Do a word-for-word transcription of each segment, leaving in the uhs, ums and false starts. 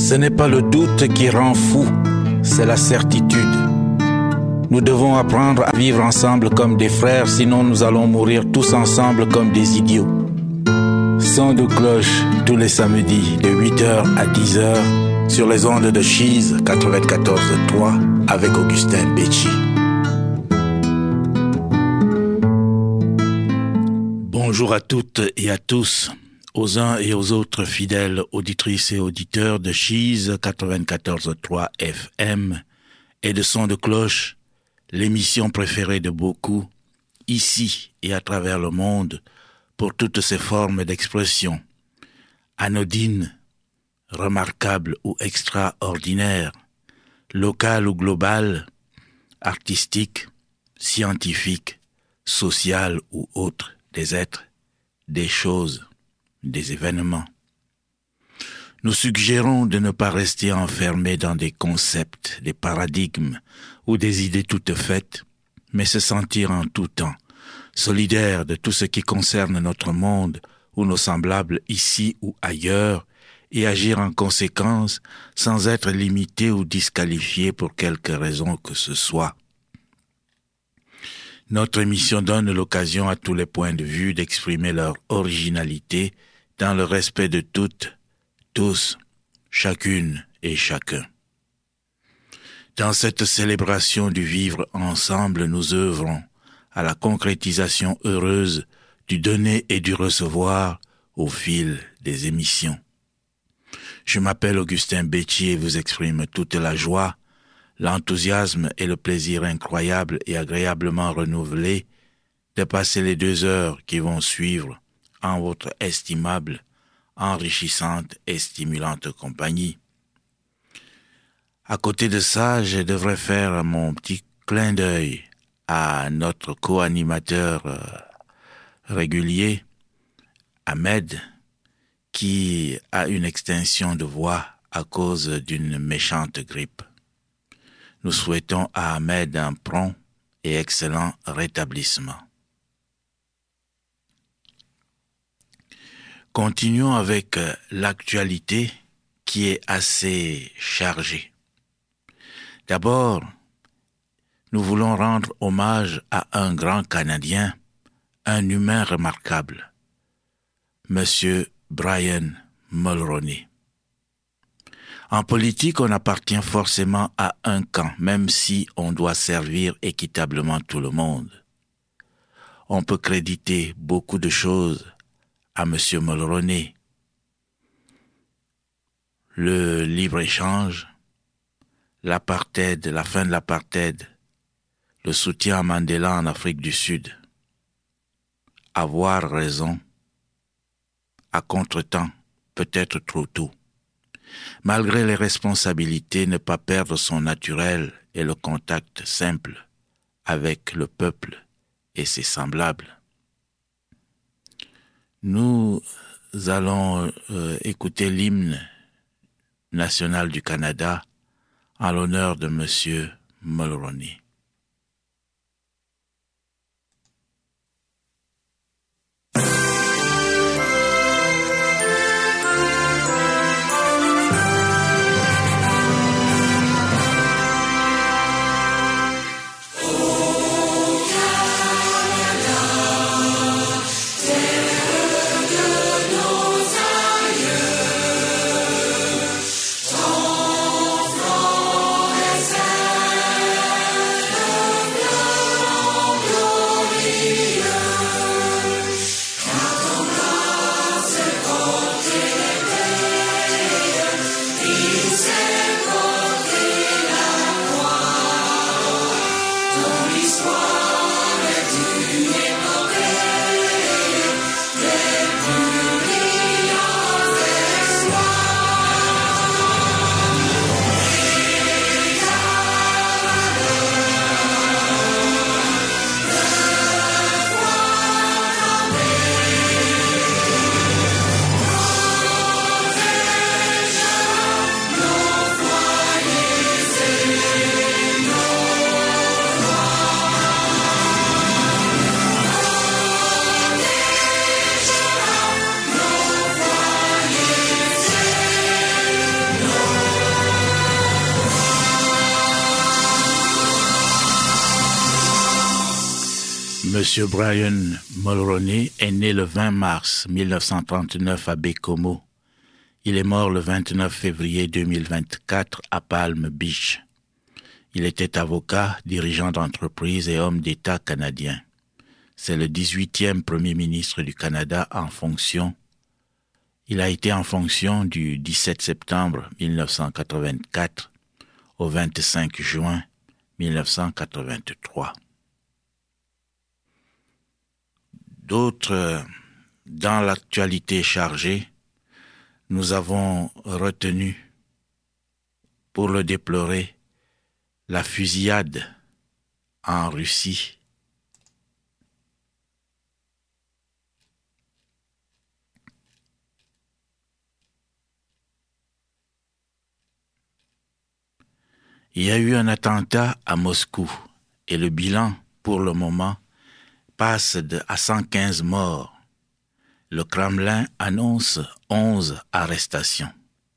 Ce n'est pas le doute qui rend fou, c'est la certitude. Nous devons apprendre à vivre ensemble comme des frères, sinon nous allons mourir tous ensemble comme des idiots. Son de cloche tous les samedis de huit heures à dix heures sur les ondes de Cheese quatre-vingt-quatorze trois avec Augustin Becci. Bonjour à toutes et à tous, aux uns et aux autres fidèles auditrices et auditeurs de Cheese quatre-vingt-quatorze trois F M et de Son de cloche, l'émission préférée de beaucoup, ici et à travers le monde, pour toutes ses formes d'expression, anodines, remarquables ou extraordinaires, locales ou globales, artistiques, scientifiques, sociales ou autres, des êtres, des choses, des événements. Nous suggérons de ne pas rester enfermés dans des concepts, des paradigmes ou des idées toutes faites, mais se sentir en tout temps solidaires de tout ce qui concerne notre monde ou nos semblables ici ou ailleurs et agir en conséquence sans être limité ou disqualifié pour quelque raison que ce soit. Notre émission donne l'occasion à tous les points de vue d'exprimer leur originalité dans le respect de toutes, tous, chacune et chacun. Dans cette célébration du vivre ensemble, nous œuvrons à la concrétisation heureuse du donner et du recevoir au fil des émissions. Je m'appelle Augustin Becci et vous exprime toute la joie, l'enthousiasme et le plaisir incroyable et agréablement renouvelé de passer les deux heures qui vont suivre en votre estimable, enrichissante et stimulante compagnie. À côté de ça, je devrais faire mon petit clin d'œil à notre co-animateur euh, régulier, Ahmed, qui a une extinction de voix à cause d'une méchante grippe. Nous souhaitons à Ahmed un prompt et excellent rétablissement. Continuons avec l'actualité qui est assez chargée. D'abord, nous voulons rendre hommage à un grand Canadien, un humain remarquable, Monsieur Brian Mulroney. En politique, on appartient forcément à un camp, même si on doit servir équitablement tout le monde. On peut créditer beaucoup de choses à M. Mulroney. Le libre-échange, l'apartheid, la fin de l'apartheid, le soutien à Mandela en Afrique du Sud. Avoir raison, à contre-temps, peut-être trop tôt. Malgré les responsabilités, ne pas perdre son naturel et le contact simple avec le peuple et ses semblables. Nous allons euh, écouter l'hymne national du Canada en l'honneur de Monsieur Mulroney. Monsieur Brian Mulroney est né le vingt mars mille neuf cent trente-neuf à Baie-Comeau. Il est mort le vingt-neuf février deux mille vingt-quatre à Palm Beach. Il était avocat, dirigeant d'entreprise et homme d'État canadien. C'est le dix-huitième Premier ministre du Canada en fonction. Il a été en fonction du dix-sept septembre mille neuf cent quatre-vingt-quatre au vingt-cinq juin mille neuf cent quatre-vingt-trois. D'autres, dans l'actualité chargée, nous avons retenu, pour le déplorer, la fusillade en Russie. Il y a eu un attentat à Moscou et le bilan, pour le moment, passe de, à cent quinze morts. Le Kremlin annonce onze arrestations.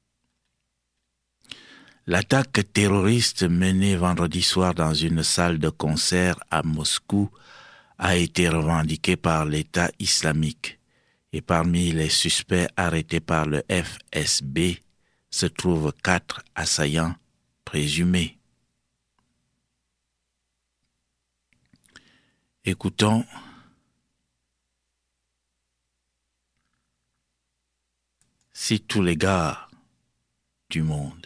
L'attaque terroriste menée vendredi soir dans une salle de concert à Moscou a été revendiquée par l'État islamique et parmi les suspects arrêtés par le F S B se trouvent quatre assaillants présumés. Écoutons si tous les gars du monde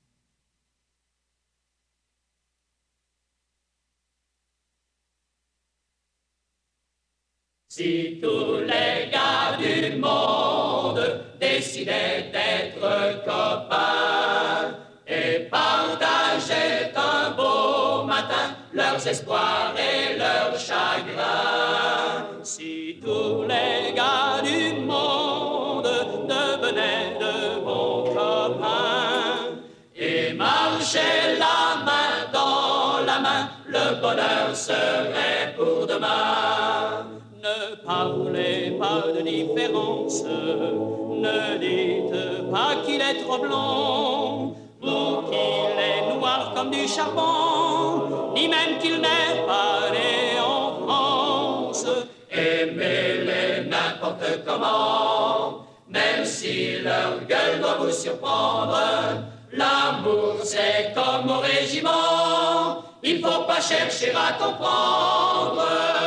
Si tous les gars du monde décidaient d'être copains et partageaient un beau matin leurs espoirs et leurs chagrins, si tous les gars du monde devenaient de bons copains et marchaient la main dans la main, le bonheur serait pour demain. Ne parlez pas de différence, ne dites pas qu'il est trop blond, ou qu'il est noir comme du charbon, ni même qu'il n'est pas né en France. Aimez-les n'importe comment, même si leur gueule doit vous surprendre. L'amour c'est comme au régiment, il faut pas chercher à comprendre.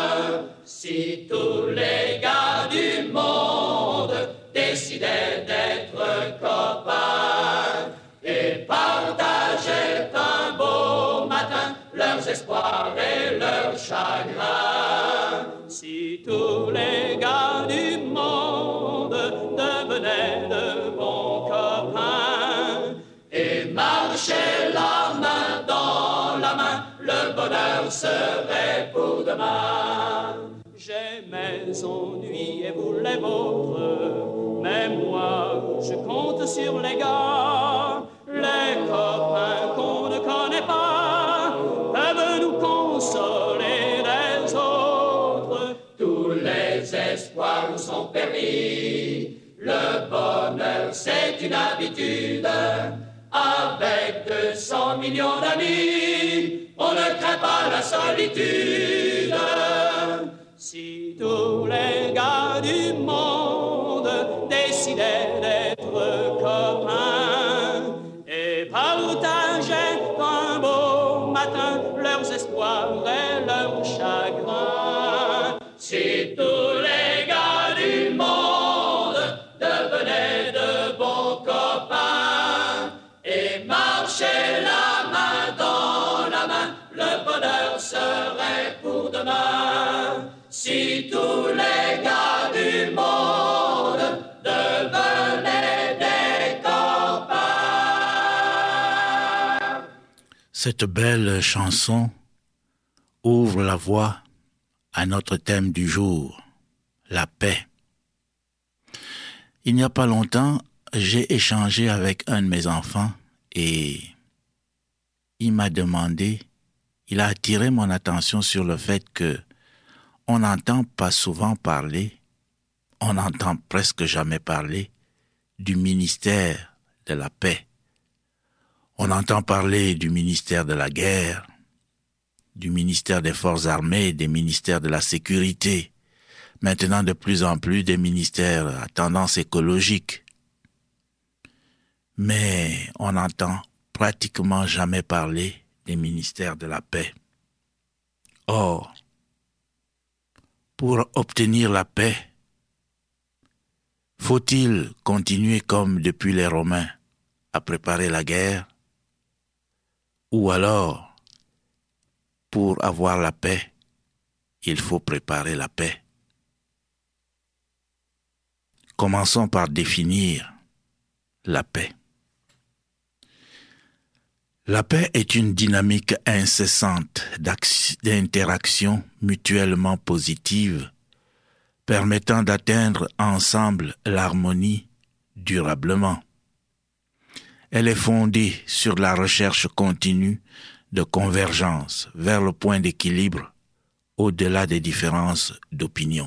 Si tous les gars du monde décidaient d'être copains et partageaient un beau matin leurs espoirs et leurs chagrins, si tous les gars du monde devenaient de bons copains et marchaient la main dans la main, le bonheur serait pour demain. J'ai mes ennuis et vous les vôtres, mais moi je compte sur les gars. Les copains qu'on ne connaît pas peuvent nous consoler des autres. Tous les espoirs nous sont permis, le bonheur c'est une habitude. Avec deux cents millions d'amis, on ne craint pas la solitude. Si tous les gars du monde décidaient d'être copains et partageaient un beau matin leurs espoirs et leurs chagrins, si tous les gars du monde devenaient de bons copains et marchaient la main dans la main, le bonheur serait pour demain. Si tous les gars du monde devenaient des copains. Cette belle chanson ouvre la voie à notre thème du jour, la paix. Il n'y a pas longtemps, j'ai échangé avec un de mes enfants et il m'a demandé, il a attiré mon attention sur le fait que on n'entend pas souvent parler, on n'entend presque jamais parler du ministère de la paix. On entend parler du ministère de la guerre, du ministère des Forces armées, des ministères de la Sécurité, maintenant de plus en plus des ministères à tendance écologique. Mais on n'entend pratiquement jamais parler des ministères de la paix. Or, pour obtenir la paix, faut-il continuer comme depuis les Romains à préparer la guerre? Ou alors, pour avoir la paix, il faut préparer la paix? Commençons par définir la paix. La paix est une dynamique incessante d'interaction mutuellement positive permettant d'atteindre ensemble l'harmonie durablement. Elle est fondée sur la recherche continue de convergence vers le point d'équilibre au-delà des différences d'opinion.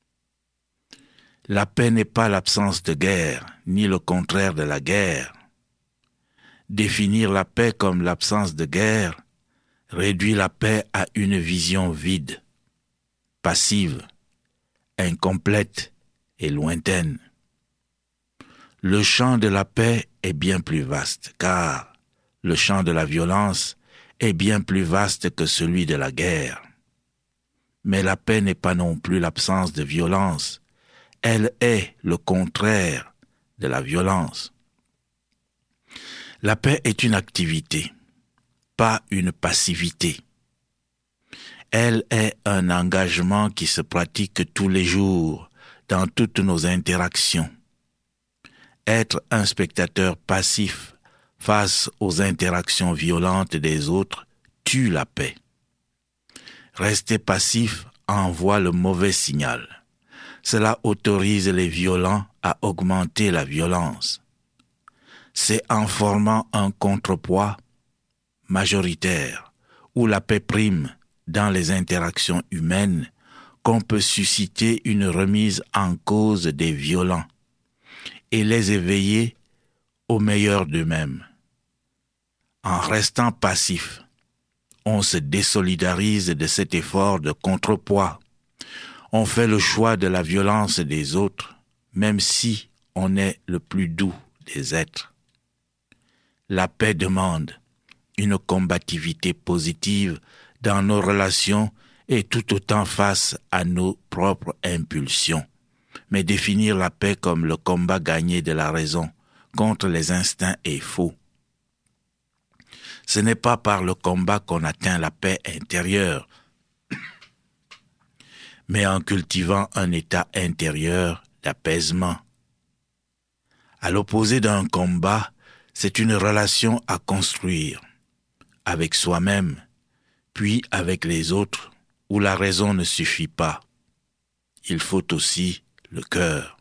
La paix n'est pas l'absence de guerre, ni le contraire de la guerre. Définir la paix comme l'absence de guerre réduit la paix à une vision vide, passive, incomplète et lointaine. Le champ de la paix est bien plus vaste, car le champ de la violence est bien plus vaste que celui de la guerre. Mais la paix n'est pas non plus l'absence de violence, elle est le contraire de la violence. La paix est une activité, pas une passivité. Elle est un engagement qui se pratique tous les jours dans toutes nos interactions. Être un spectateur passif face aux interactions violentes des autres tue la paix. Rester passif envoie le mauvais signal. Cela autorise les violents à augmenter la violence. C'est en formant un contrepoids majoritaire où la paix prime dans les interactions humaines qu'on peut susciter une remise en cause des violents et les éveiller au meilleur d'eux-mêmes. En restant passif, on se désolidarise de cet effort de contrepoids. On fait le choix de la violence des autres, même si on est le plus doux des êtres. La paix demande une combativité positive dans nos relations et tout autant face à nos propres impulsions. Mais définir la paix comme le combat gagné de la raison contre les instincts est faux. Ce n'est pas par le combat qu'on atteint la paix intérieure, mais en cultivant un état intérieur d'apaisement. À l'opposé d'un combat, c'est une relation à construire, avec soi-même, puis avec les autres, où la raison ne suffit pas. Il faut aussi le cœur.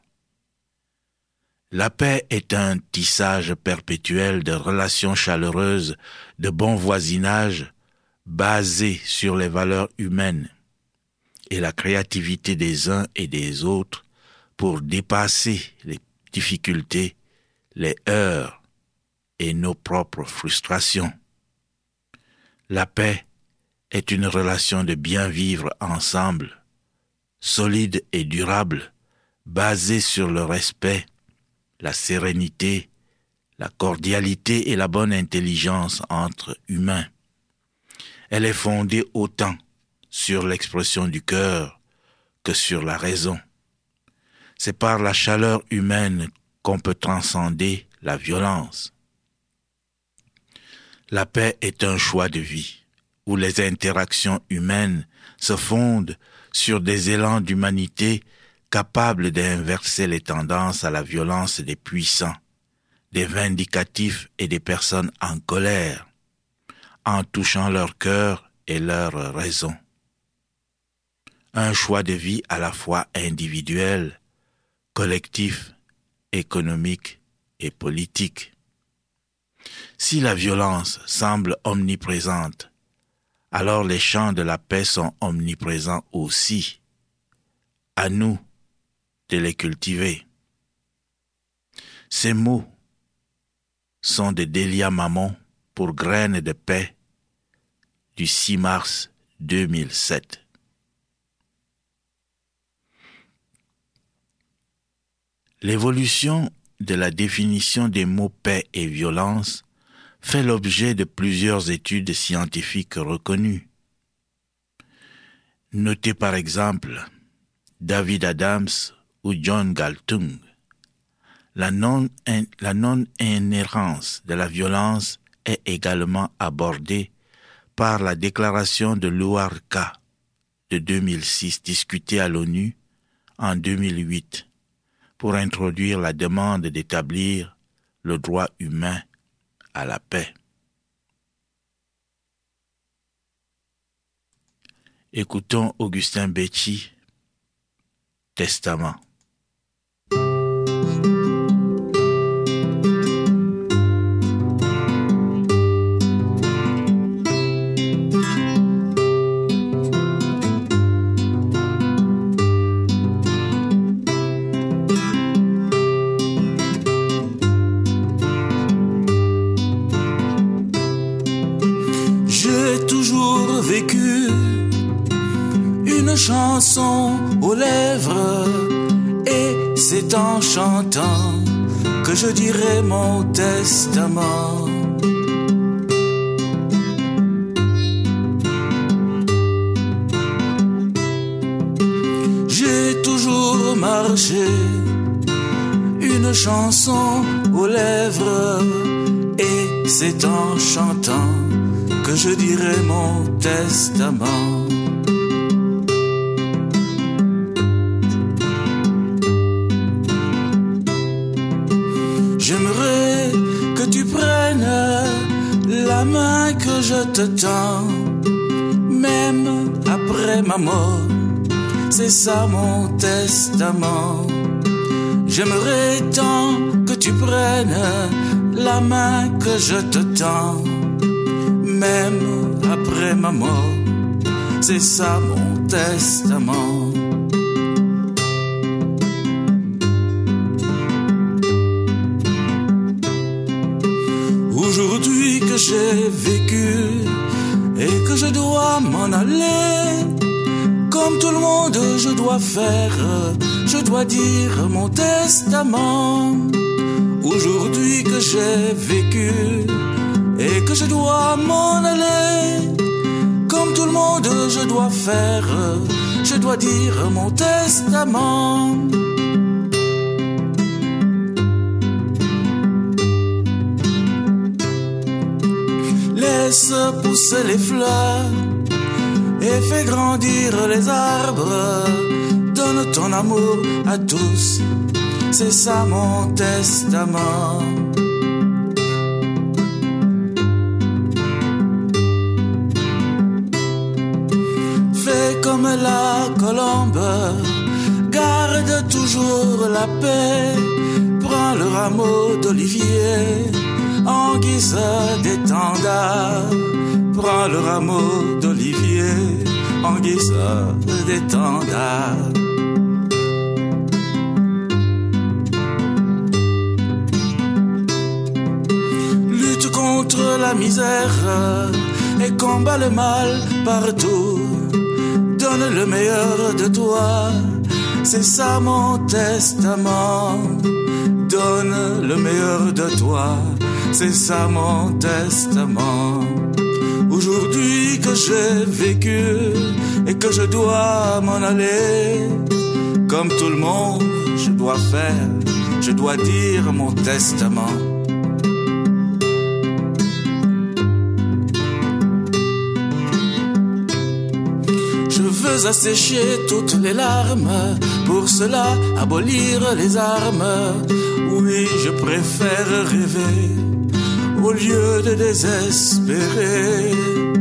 La paix est un tissage perpétuel de relations chaleureuses, de bon voisinage, basé sur les valeurs humaines et la créativité des uns et des autres pour dépasser les difficultés, les heurts et nos propres frustrations. La paix est une relation de bien vivre ensemble, solide et durable, basée sur le respect, la sérénité, la cordialité et la bonne intelligence entre humains. Elle est fondée autant sur l'expression du cœur que sur la raison. C'est par la chaleur humaine qu'on peut transcender la violence. La paix est un choix de vie, où les interactions humaines se fondent sur des élans d'humanité capables d'inverser les tendances à la violence des puissants, des vindicatifs et des personnes en colère, en touchant leur cœur et leur raison. Un choix de vie à la fois individuel, collectif, économique et politique. Si la violence semble omniprésente, alors les champs de la paix sont omniprésents aussi. À nous de les cultiver. Ces mots sont de Delia Mamon pour graines de paix du six mars deux mille sept. L'évolution de la définition des mots paix et violence fait l'objet de plusieurs études scientifiques reconnues. Notez par exemple David Adams ou John Galtung. La non, la non-inhérence de la violence est également abordée par la déclaration de Luarca de deux mille six discutée à l'ONU en deux mille huit pour introduire la demande d'établir le droit humain à la paix. Écoutons Augustin Becci, Testament. Chanson aux lèvres, et c'est en chantant que je dirai mon testament. J'ai toujours marché, une chanson aux lèvres, et c'est en chantant que je dirai mon testament. J'aimerais que tu prennes la main que je te tends, même après ma mort, c'est ça mon testament. J'aimerais tant que tu prennes la main que je te tends, même après ma mort, c'est ça mon testament. Aujourd'hui que j'ai vécu et que je dois m'en aller, comme tout le monde je dois faire, je dois dire mon testament. Aujourd'hui que j'ai vécu et que je dois m'en aller, comme tout le monde je dois faire, je dois dire mon testament. Laisse pousser les fleurs et fais grandir les arbres. Donne ton amour à tous, c'est ça mon testament. Fais comme la colombe, garde toujours la paix. Prends le rameau d'olivier en guise d'étendard. Prends le rameau d'olivier en guise d'étendard. Lutte contre la misère et combat le mal partout. Donne le meilleur de toi, c'est ça mon testament. Donne le meilleur de toi, c'est ça mon testament. Aujourd'hui que j'ai vécu et que je dois m'en aller, comme tout le monde je dois faire, je dois dire mon testament. Je veux assécher toutes les larmes, pour cela abolir les armes. Oui, je préfère rêver au lieu de désespérer.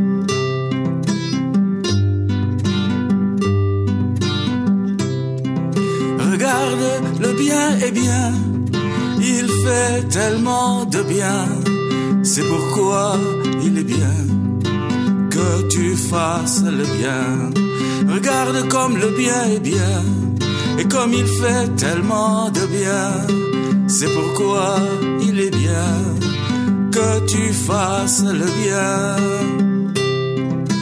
Regarde, le bien est bien, il fait tellement de bien. C'est pourquoi il est bien que tu fasses le bien. Regarde comme le bien est bien, et comme il fait tellement de bien. C'est pourquoi il est bien que tu fasses le bien.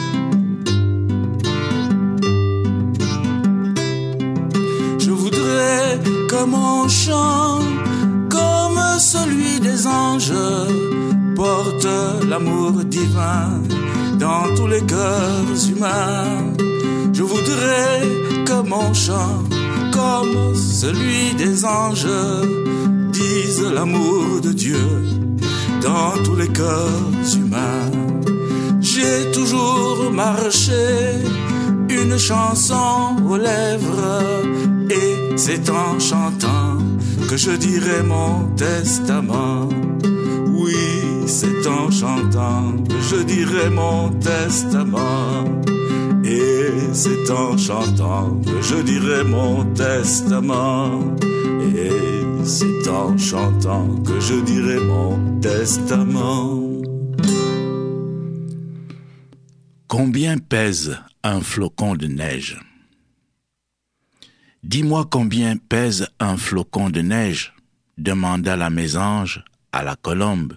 que mon chant, comme celui des anges, porte l'amour divin dans tous les cœurs humains. Je voudrais que mon chant, comme celui des anges, dise l'amour de Dieu dans tous les cœurs humains. J'ai toujours marché une chanson aux lèvres, et c'est en chantant que je dirai mon testament. Oui, c'est en chantant que je dirai mon testament. Et c'est en chantant que je dirai mon testament. Et c'est en chantant que je dirai mon testament. Combien pèse un flocon de neige? Dis-moi combien pèse un flocon de neige, demanda la mésange à la colombe.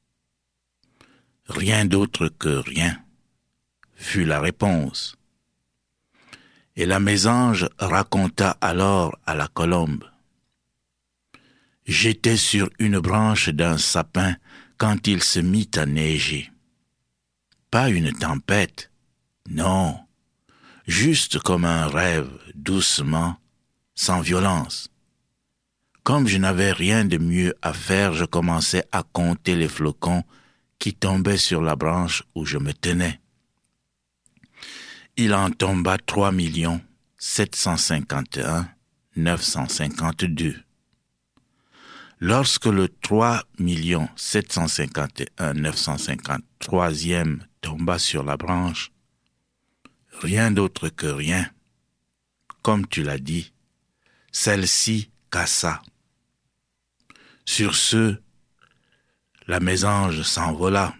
Rien d'autre que rien, fut la réponse. Et la mésange raconta alors à la colombe. J'étais sur une branche d'un sapin quand il se mit à neiger. Pas une tempête, non, juste comme un rêve, doucement, sans violence. Comme je n'avais rien de mieux à faire, je commençais à compter les flocons qui tombaient sur la branche où je me tenais. Il en tomba trois millions sept cent cinquante et un mille neuf cent cinquante-deux. Lorsque le trois millions sept cent cinquante et un mille neuf cent cinquante-troisième tomba sur la branche, rien d'autre que rien, comme tu l'as dit, celle-ci cassa. Sur ce, la mésange s'envola.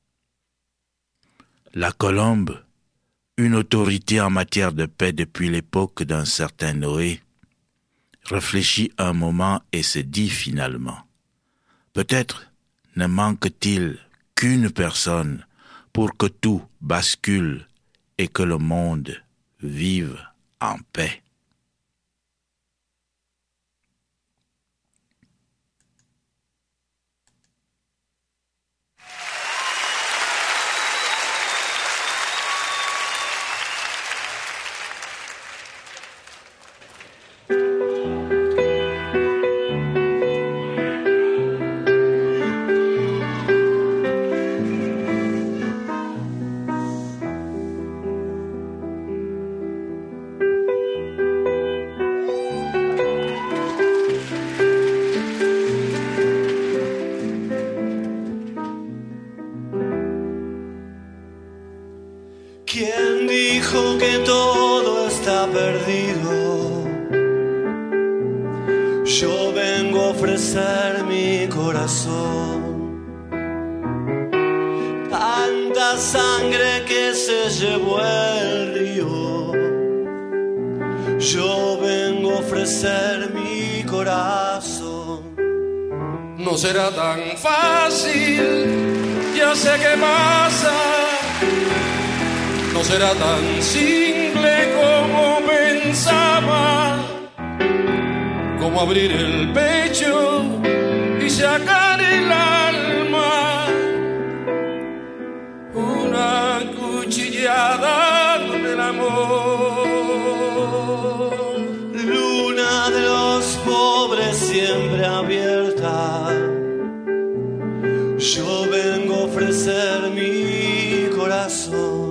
La colombe, une autorité en matière de paix depuis l'époque d'un certain Noé, réfléchit un moment et se dit finalement, peut-être ne manque-t-il qu'une personne pour que tout bascule et que le monde vive en paix. ¿Quién dijo que todo está perdido? Yo vengo a ofrecer mi corazón. Tanta sangre que se llevó el río. Yo vengo a ofrecer mi corazón. No será tan fácil, ya sé qué pasa. No será tan simple como pensaba, como abrir el pecho y sacar el alma, una cuchillada del amor. Luna de los pobres siempre abierta, yo vengo a ofrecer mi corazón.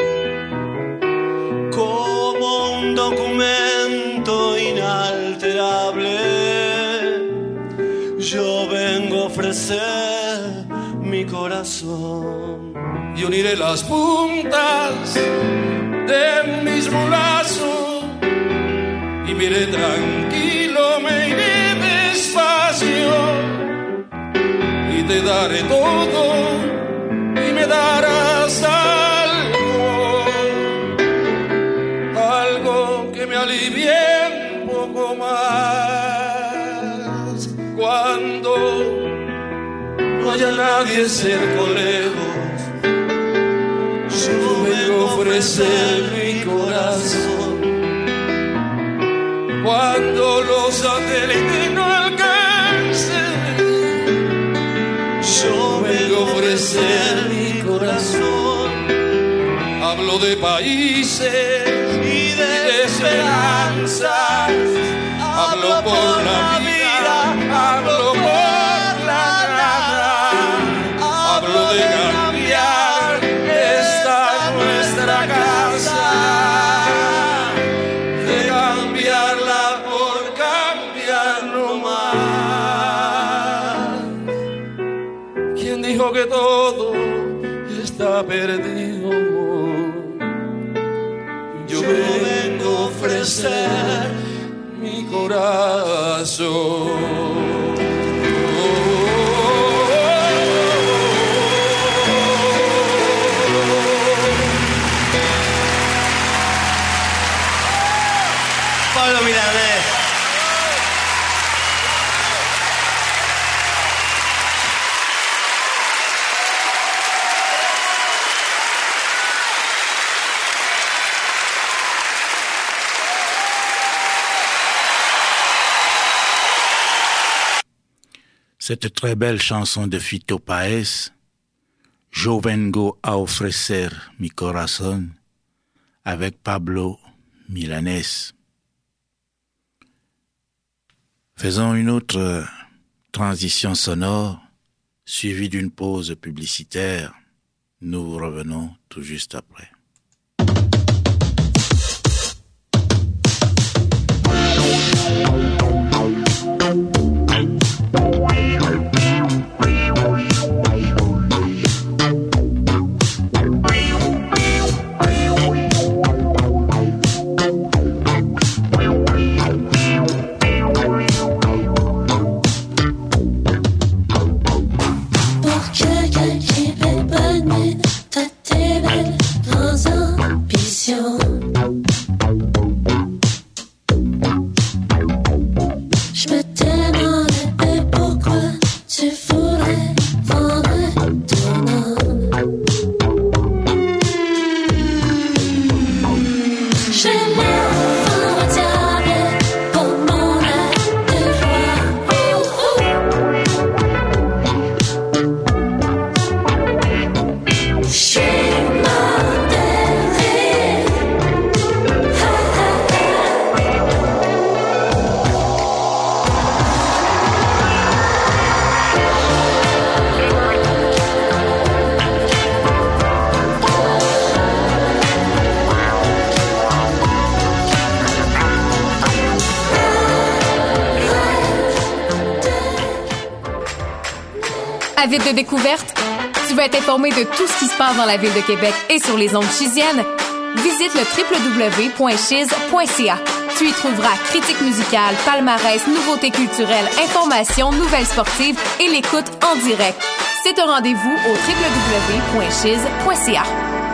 Como un documento inalterable, yo vengo a ofrecer mi corazón. Y uniré las puntas de mis brazos y me iré tranquilo, me iré despacio y te daré todo y me darás algo, algo que me alivie un poco más. Cuando no haya nadie cerca o lejos, yo vengo a ofrecer mi corazón. Cuando los satélite no alcance. Yo vengo a ofrecer mi corazón. Hablo de países y de, de esperanzas. Hablo por la vida, hablo por la nada. Hablo de cambiar esta nuestra casa. De cambiarla por cambiar nomás. ¿Quién dijo que todo está perdido? Yo vengo a ofrecer mi corazón. Pablo Milanés. Cette très belle chanson de Fito Páez, Yo vengo a ofrecer mi corazón, avec Pablo Milanés. Faisons une autre transition sonore, suivie d'une pause publicitaire. Nous revenons tout juste après. Avide de découverte? Tu veux être informé de tout ce qui se passe dans la ville de Québec et sur les ondes chisiennes? Visite le w w w point chiz point c a. Tu y trouveras critiques musicales, palmarès, nouveautés culturelles, informations, nouvelles sportives et l'écoute en direct. C'est un rendez-vous au w w w point chiz point c a.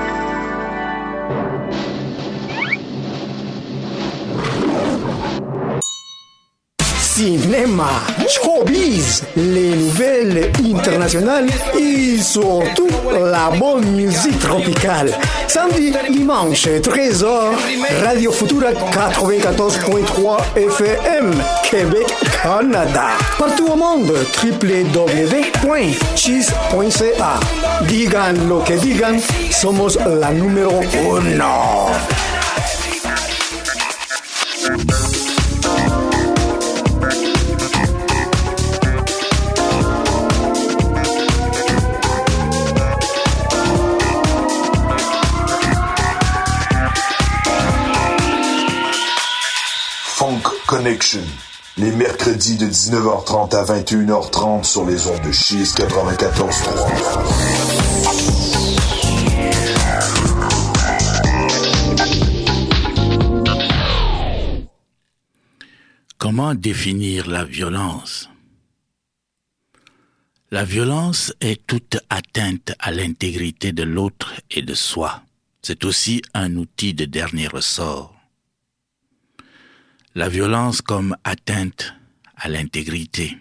Cinéma, showbiz, les nouvelles internationales et surtout la bonne musique tropicale. Samedi, dimanche, treize heures, Radio Futura quatre-vingt-quatorze point trois F M, Québec, Canada. Partout au monde, w w w point chiz point c a. Digan lo que digan, somos la número uno. Connection, les mercredis de dix-neuf heures trente à vingt et une heures trente sur les ondes de Chiz quatre-vingt-quatorze trois. Comment définir la violence? La violence est toute atteinte à l'intégrité de l'autre et de soi. C'est aussi un outil de dernier ressort. La violence comme atteinte à l'intégrité.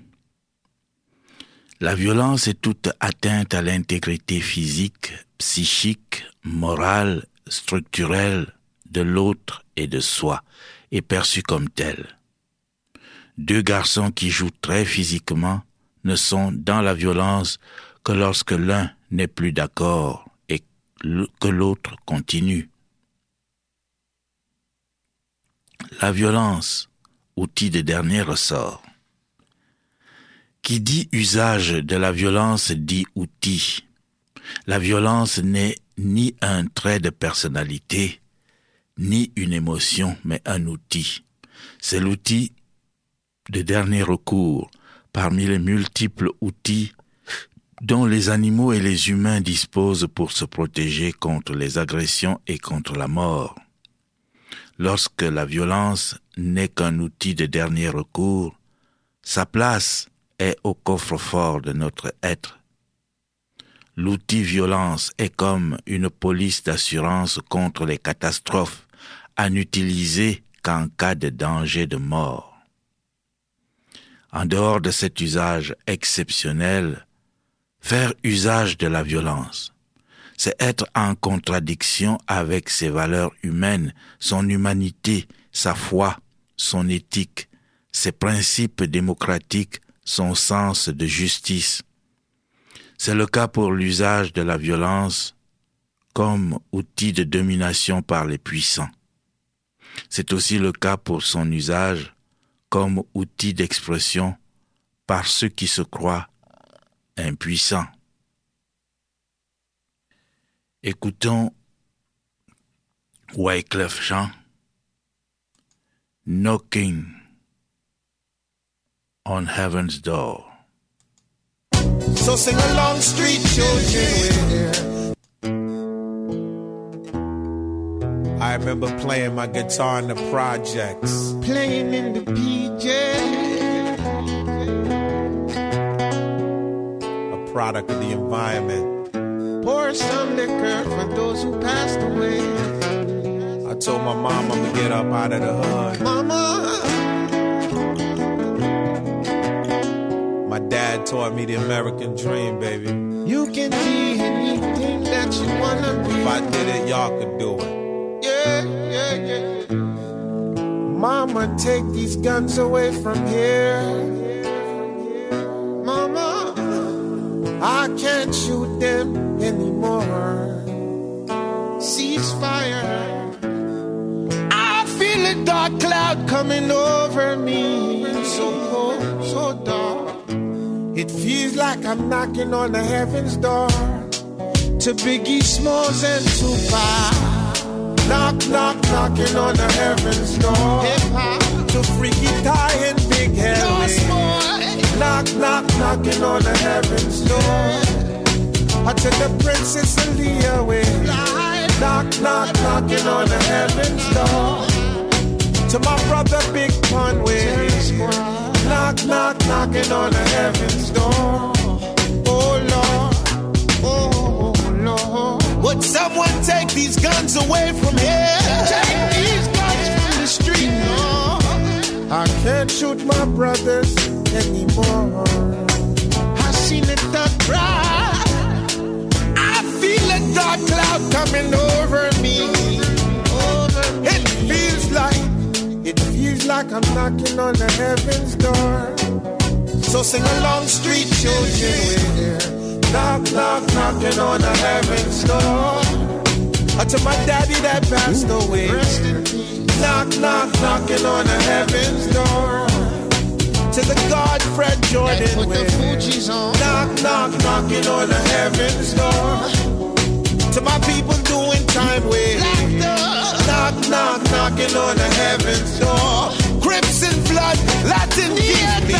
La violence est toute atteinte à l'intégrité physique, psychique, morale, structurelle de l'autre et de soi, et perçue comme telle. Deux garçons qui jouent très physiquement ne sont dans la violence que lorsque l'un n'est plus d'accord et que l'autre continue. La violence, outil de dernier ressort. Qui dit usage de la violence dit outil. La violence n'est ni un trait de personnalité, ni une émotion, mais un outil. C'est l'outil de dernier recours parmi les multiples outils dont les animaux et les humains disposent pour se protéger contre les agressions et contre la mort. Lorsque la violence n'est qu'un outil de dernier recours, sa place est au coffre-fort de notre être. L'outil violence est comme une police d'assurance contre les catastrophes à n'utiliser qu'en cas de danger de mort. En dehors de cet usage exceptionnel, faire usage de la violence, c'est être en contradiction avec ses valeurs humaines, son humanité, sa foi, son éthique, ses principes démocratiques, son sens de justice. C'est le cas pour l'usage de la violence comme outil de domination par les puissants. C'est aussi le cas pour son usage comme outil d'expression par ceux qui se croient impuissants. Écoutons Wyclef Jean, Knocking on Heaven's Door. So sing along, street children. I remember playing my guitar in the projects, playing in the P J, a product of the environment. Pour some liquor for those who passed away. I told my mom I'm gonna get up out of the hood. Mama. My dad taught me the American dream, baby. You can be anything that you wanna be. If I did it, y'all could do it. Yeah, yeah, yeah. Mama, take these guns away from here. Mama, I can't shoot them anymore. Ceasefire. I feel a dark cloud coming over me. So cold, so dark. It feels like I'm knocking on the heaven's door. To Biggie Smalls and Tupac. Knock, knock, knocking on the heaven's door. Hip-hop. To Freaky Ty and Big Harry. Knock, knock, knocking on the heaven's door. I took the Princess Aaliyah away. Knock, knock, knocking on the heaven's door. To my brother Big Pun way. Knock, knock, knocking on the heaven's door. Oh Lord, oh Lord. Would someone take these guns away from here? Take these guns from the street, no. I can't shoot my brothers anymore. I seen the thug cry. I feel a dark cloud coming over me. Over me. It feels like It feels like I'm knocking on the heaven's door. So sing along, street children. Knock, knock, knocking on the heaven's door. Or to my daddy that passed away. Knock, knock, knocking on the heaven's door. To the God Fred Jordan way. Knock, knock, knocking on the heaven's door. To my people doing time way. Knock, knock, knocking on the heaven's door. Crips and blood, Latin people.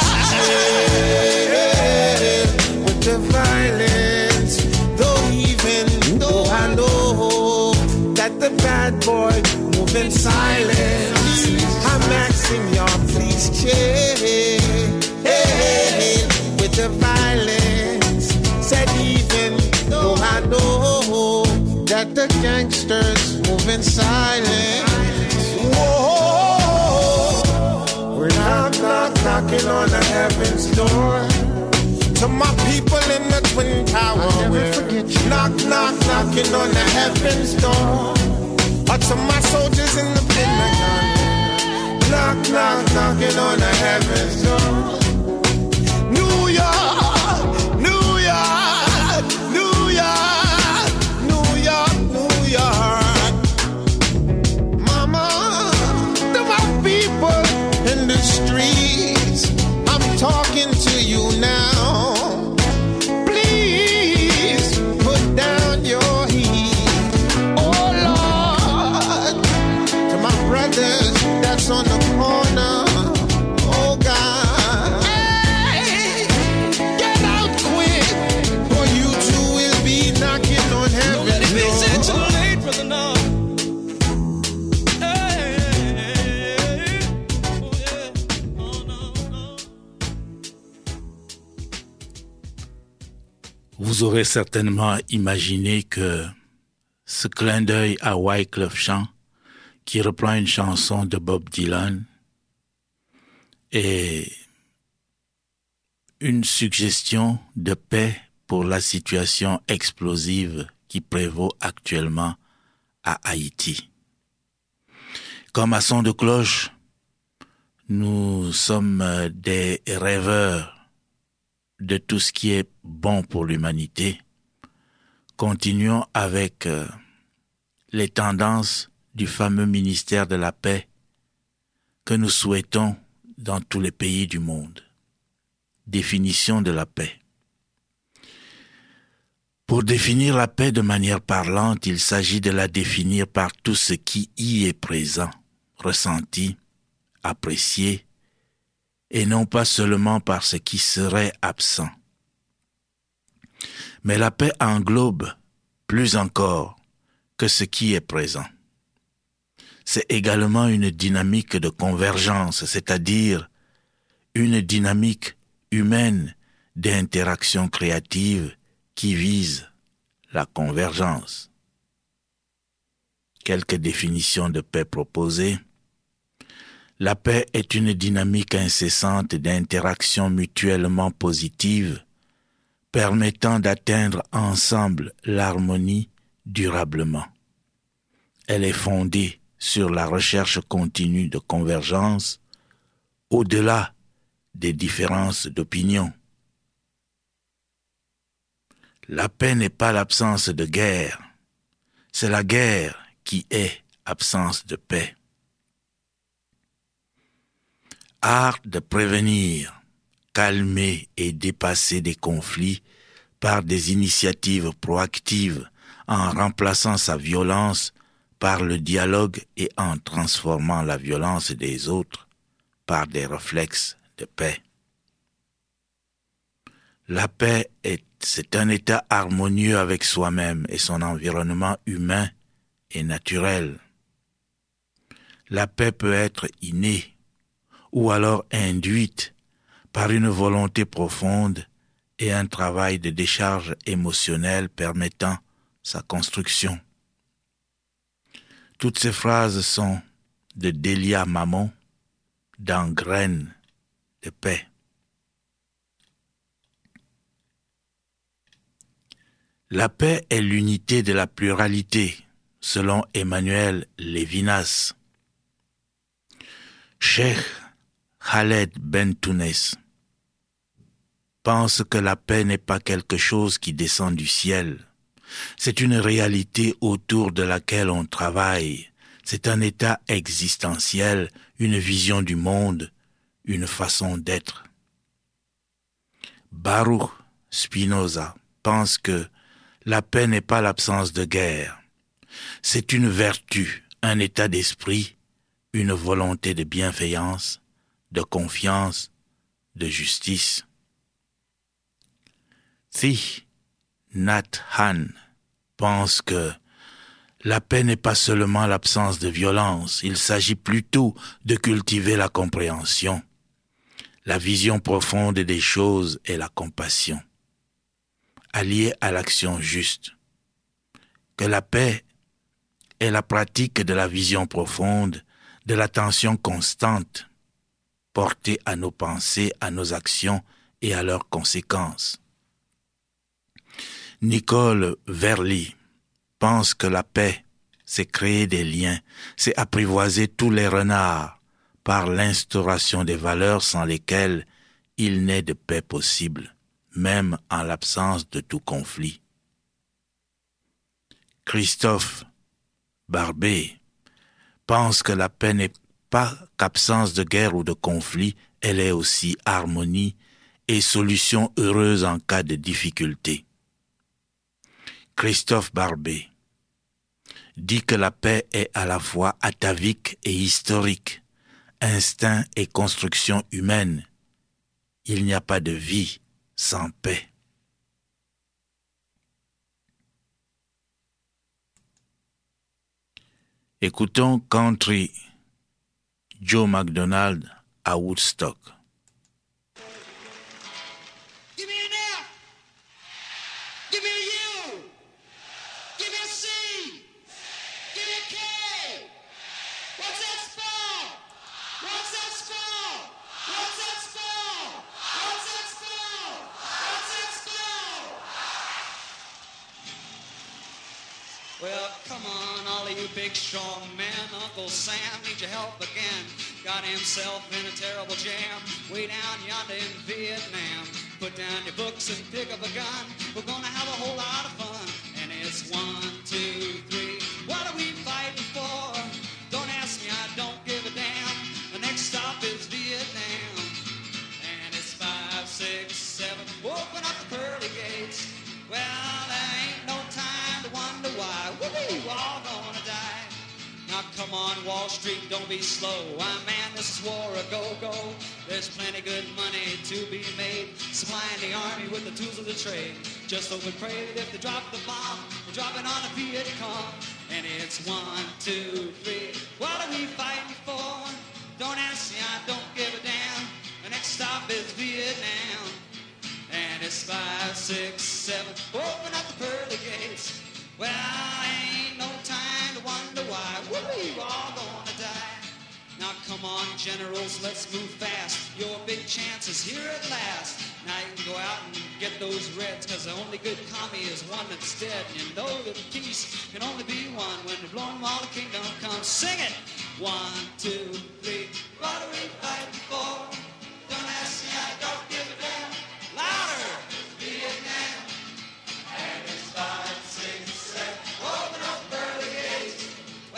With the violence, though even though I know that the bad boy move in silence, I'm asking y'all please chill. With the violence, said even though I know that the gangsters move in silence. Whoa, we're knock, knock, knocking on the heaven's door. To my people in the Twin Tower, knock, knock, knocking on the heaven's door. Or to my soldiers in the Pentagon, knock, knock, knocking on on the heavens door. New York, New York, New York, New York, New York. Mama, to my people in the streets, I'm talking to you now. Please put down your heat. Oh Lord, to my brothers that's on the corner. Oh God, hey, get out quick, or you two will be knocking on heaven's door. Don't let it be too late, brother, no. Vous aurez certainement imaginé que ce clin d'œil à Wyclef Jean, qui reprend une chanson de Bob Dylan, est une suggestion de paix pour la situation explosive qui prévaut actuellement à Haïti. Comme à son de cloche, nous sommes des rêveurs de tout ce qui est bon pour l'humanité. Continuons avec euh, les tendances du fameux ministère de la paix que nous souhaitons dans tous les pays du monde. Définition de la paix. Pour définir la paix de manière parlante, il s'agit de la définir par tout ce qui y est présent, ressenti, apprécié, et non pas seulement par ce qui serait absent. Mais la paix englobe plus encore que ce qui est présent. C'est également une dynamique de convergence, c'est-à-dire une dynamique humaine d'interaction créative qui vise la convergence. Quelques définitions de paix proposées. La paix est une dynamique incessante d'interaction mutuellement positive permettant d'atteindre ensemble l'harmonie durablement. Elle est fondée sur la recherche continue de convergence au-delà des différences d'opinion. La paix n'est pas l'absence de guerre, c'est la guerre qui est absence de paix. Art de prévenir, calmer et dépasser des conflits par des initiatives proactives en remplaçant sa violence par le dialogue et en transformant la violence des autres par des réflexes de paix. La paix est, c'est un état harmonieux avec soi-même et son environnement humain et naturel. La paix peut être innée ou alors induite par une volonté profonde et un travail de décharge émotionnelle permettant sa construction. Toutes ces phrases sont de Delia Mamon dans Graines de paix. La paix est l'unité de la pluralité, selon Emmanuel Lévinas. Cheikh Khaled Bentounes pense que la paix n'est pas quelque chose qui descend du ciel. C'est une réalité autour de laquelle on travaille. C'est un état existentiel, une vision du monde, une façon d'être. Baruch Spinoza pense que la paix n'est pas l'absence de guerre. C'est une vertu, un état d'esprit, une volonté de bienveillance, de confiance, de justice. Thich Nhat Hanh pense que la paix n'est pas seulement l'absence de violence, il s'agit plutôt de cultiver la compréhension, la vision profonde des choses et la compassion, alliée à l'action juste. Que la paix est la pratique de la vision profonde, de l'attention constante, portée à nos pensées, à nos actions et à leurs conséquences. Nicole Verly pense que la paix, c'est créer des liens, c'est apprivoiser tous les renards, par l'instauration des valeurs sans lesquelles il n'est de paix possible, même en l'absence de tout conflit. Christophe Barbé pense que la paix n'est pas qu'absence de guerre ou de conflit, elle est aussi harmonie et solution heureuse en cas de difficulté. Christophe Barbé dit que la paix est à la fois atavique et historique, instinct et construction humaine. Il n'y a pas de vie sans paix. Écoutons Country Joe McDonald à Woodstock. Give me an F. Give me a U. Give me a C. Give me a K. What's that spell? What's that spell? What's that spell? What's that spell? What's that spell? Well, come on, all of you big strong men. Uncle Sam needs your help again. Got himself in a terrible jam way down yonder in Vietnam. Put down your books and pick up a gun. We're gonna have a whole lot of fun. And it's one, two, three. What are we fighting for? Don't ask me, I don't give a damn. The next stop is Vietnam. And it's five, six, seven. Open up the pearly gates. Well, there ain't no time to wonder why. We're all gonna die. Now come on, Wall Street, don't be slow. Ah, man, this is war a go-go. There's plenty good money to be made, supplying the army with the tools of the trade. Just hope and pray that if they drop the bomb, they drop it on the Viet Cong. And it's one, two, three. What are we fighting for? Don't ask me, I don't give a damn. The next stop is Vietnam. And it's five, six, seven. Open up the pearly gates. Well, ain't no time to wonder why. We're all gonna die. Now come on, generals, let's move fast. Your big chance is here at last. Now you can go out and get those reds, cause the only good commie is one that's dead. And you know that peace can only be one when the blown wall of kingdom comes. Sing it! One, two, three. What are we fighting for? Don't ask me, I don't give a damn. Louder! Vietnam. And it's five, six, seven. Open up early gates. Well,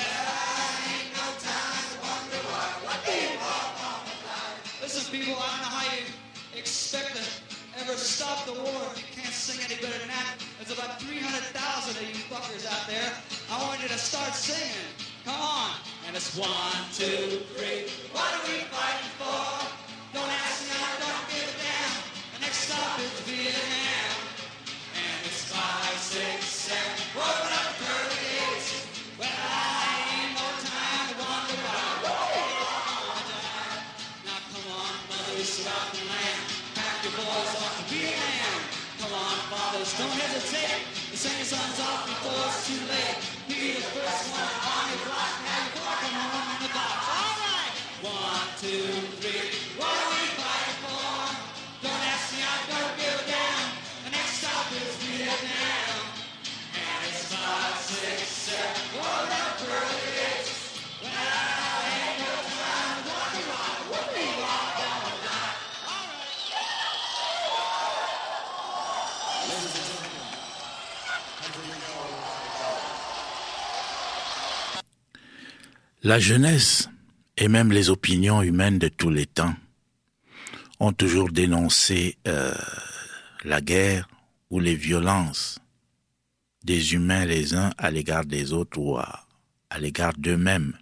I ain't no time to wonder why. What people all gonna die. Listen, people, I don't know how you expect to ever stop the war if you can't sing any better than that. There's about three hundred thousand of you fuckers out there. I want you to start singing. Come on. And it's one, two, three. What are we fighting for? Don't ask me, I don't give a damn. The next stop is Vietnam. And it's five, six, seven. Open up the pearly gates. Well, I ain't no time to wonder why. Now come on, mothers throughout the land. Pack your boys off to Vietnam. Come on, fathers, don't hesitate. The send your sons off before it's too late. Be the first one on your block. Now you're walking home in the box. All right. One, two, three. What are we fighting for? Don't ask me, I don't give a damn. The next stop is Vietnam. And it's five, six, seven. Open up pearly gates. Well, I ain't no time to wonder why. We're people all gonna die. All right. Ladies and gentlemen, La jeunesse et même les opinions humaines de tous les temps ont toujours dénoncé euh, la guerre ou les violences des humains les uns à l'égard des autres ou à, à l'égard d'eux-mêmes.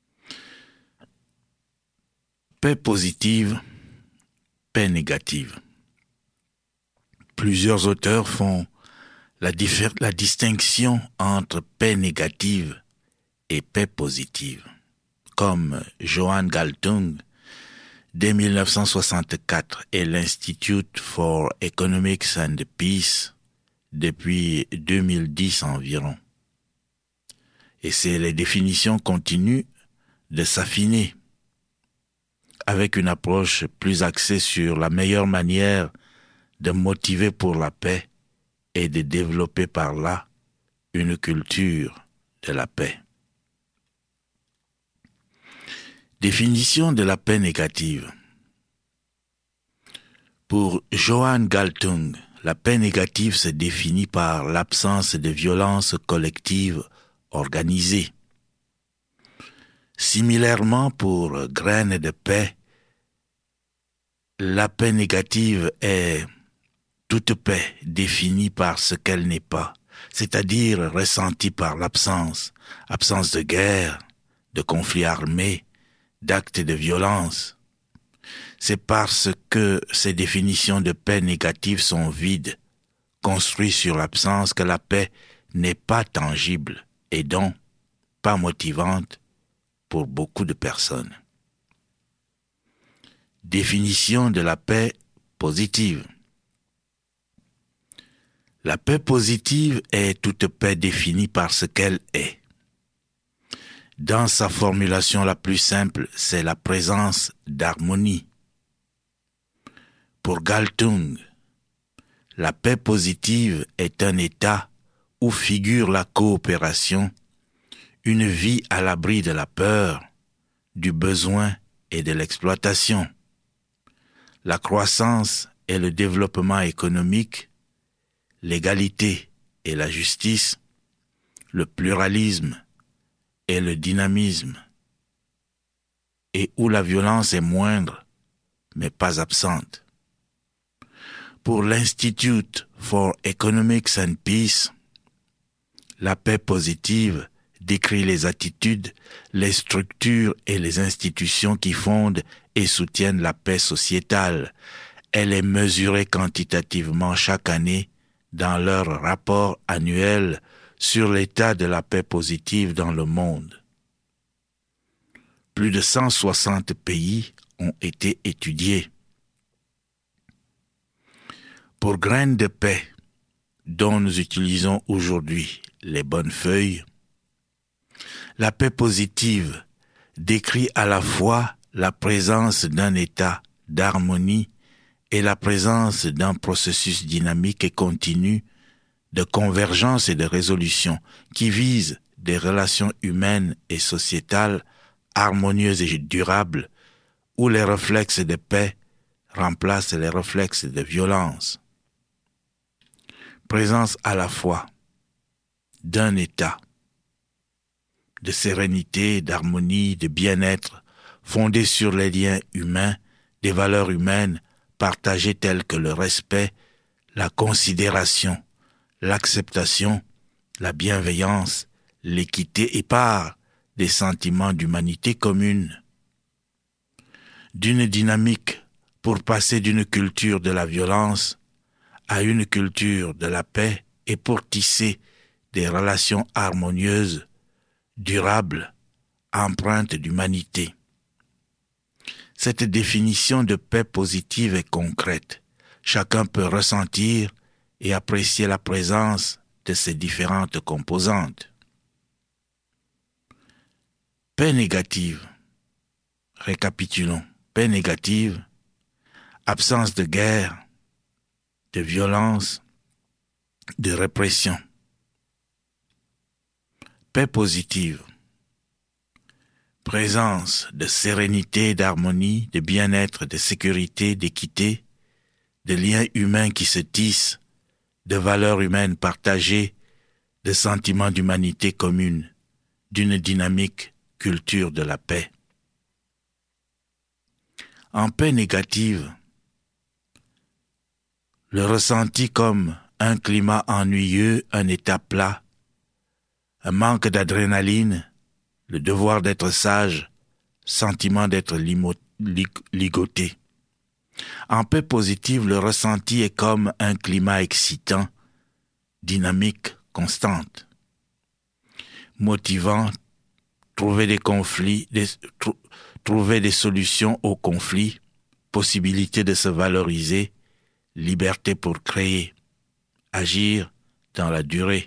Paix positive, paix négative. Plusieurs auteurs font la, diffé- la distinction entre paix négative et paix positive, comme Johan Galtung dès mille neuf cent soixante-quatre et l'Institute for Economics and Peace depuis deux mille dix environ. Et c'est les définitions continuent de s'affiner avec une approche plus axée sur la meilleure manière de motiver pour la paix et de développer par là une culture de la paix. Définition de la paix négative. Pour Johan Galtung, la paix négative se définit par l'absence de violence collective organisée. Similairement, pour Graines de paix, la paix négative est toute paix définie par ce qu'elle n'est pas, c'est-à-dire ressentie par l'absence, absence de guerre, de conflits armés, d'actes de violence. C'est parce que ces définitions de paix négative sont vides, construites sur l'absence, que la paix n'est pas tangible et donc pas motivante pour beaucoup de personnes. Définition de la paix positive. La paix positive est toute paix définie par ce qu'elle est. Dans sa formulation la plus simple, c'est la présence d'harmonie. Pour Galtung, la paix positive est un état où figure la coopération, une vie à l'abri de la peur, du besoin et de l'exploitation. La croissance et le développement économique, l'égalité et la justice, le pluralisme et le dynamisme, et où la violence est moindre, mais pas absente. Pour l'Institute for Economics and Peace, la paix positive décrit les attitudes, les structures et les institutions qui fondent et soutiennent la paix sociétale. Elle est mesurée quantitativement chaque année dans leur rapport annuel sur l'état de la paix positive dans le monde. Plus de cent soixante pays ont été étudiés. Pour Graines de paix, dont nous utilisons aujourd'hui les bonnes feuilles, la paix positive décrit à la fois la présence d'un état d'harmonie et la présence d'un processus dynamique et continu de convergence et de résolution qui vise des relations humaines et sociétales harmonieuses et durables où les réflexes de paix remplacent les réflexes de violence. Présence à la fois d'un état de sérénité, d'harmonie, de bien-être fondé sur les liens humains, des valeurs humaines partagées telles que le respect, la considération, l'acceptation, la bienveillance, l'équité et par des sentiments d'humanité commune. D'une dynamique pour passer d'une culture de la violence à une culture de la paix et pour tisser des relations harmonieuses, durables, empreintes d'humanité. Cette définition de paix positive est concrète. Chacun peut ressentir et apprécier la présence de ces différentes composantes. Paix négative. Récapitulons. Paix négative, absence de guerre, de violence, de répression. Paix positive. Présence de sérénité, d'harmonie, de bien-être, de sécurité, d'équité, de liens humains qui se tissent, de valeurs humaines partagées, de sentiments d'humanité commune, d'une dynamique culture de la paix. En paix négative, le ressenti comme un climat ennuyeux, un état plat, un manque d'adrénaline, le devoir d'être sage, sentiment d'être limo- lig- ligoté. En paix positive, le ressenti est comme un climat excitant, dynamique, constante, motivant, trouver des conflits, des, tr- trouver des solutions aux conflits, possibilité de se valoriser, liberté pour créer, agir dans la durée.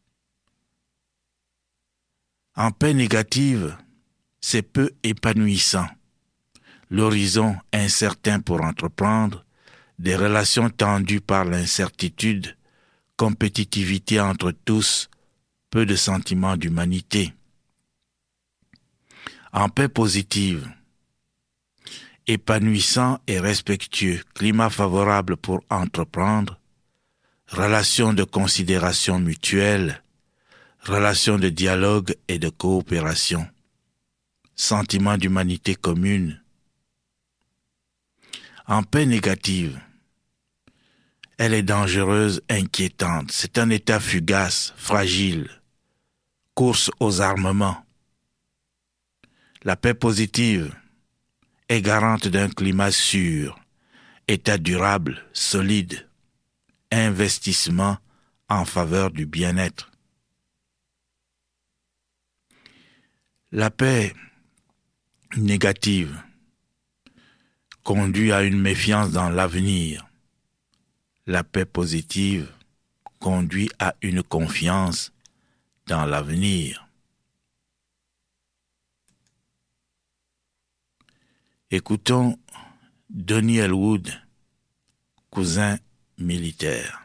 En paix négative, c'est peu épanouissant. L'horizon incertain pour entreprendre, des relations tendues par l'incertitude, compétitivité entre tous, peu de sentiments d'humanité. En paix positive, épanouissant et respectueux, climat favorable pour entreprendre, relations de considération mutuelle, relations de dialogue et de coopération, sentiment d'humanité commune. En paix négative, elle est dangereuse, inquiétante, c'est un état fugace, fragile, course aux armements. La paix positive est garante d'un climat sûr, état durable, solide, investissement en faveur du bien-être. La paix négative conduit à une méfiance dans l'avenir. La paix positive conduit à une confiance dans l'avenir. Écoutons Donny Elwood, cousin militaire.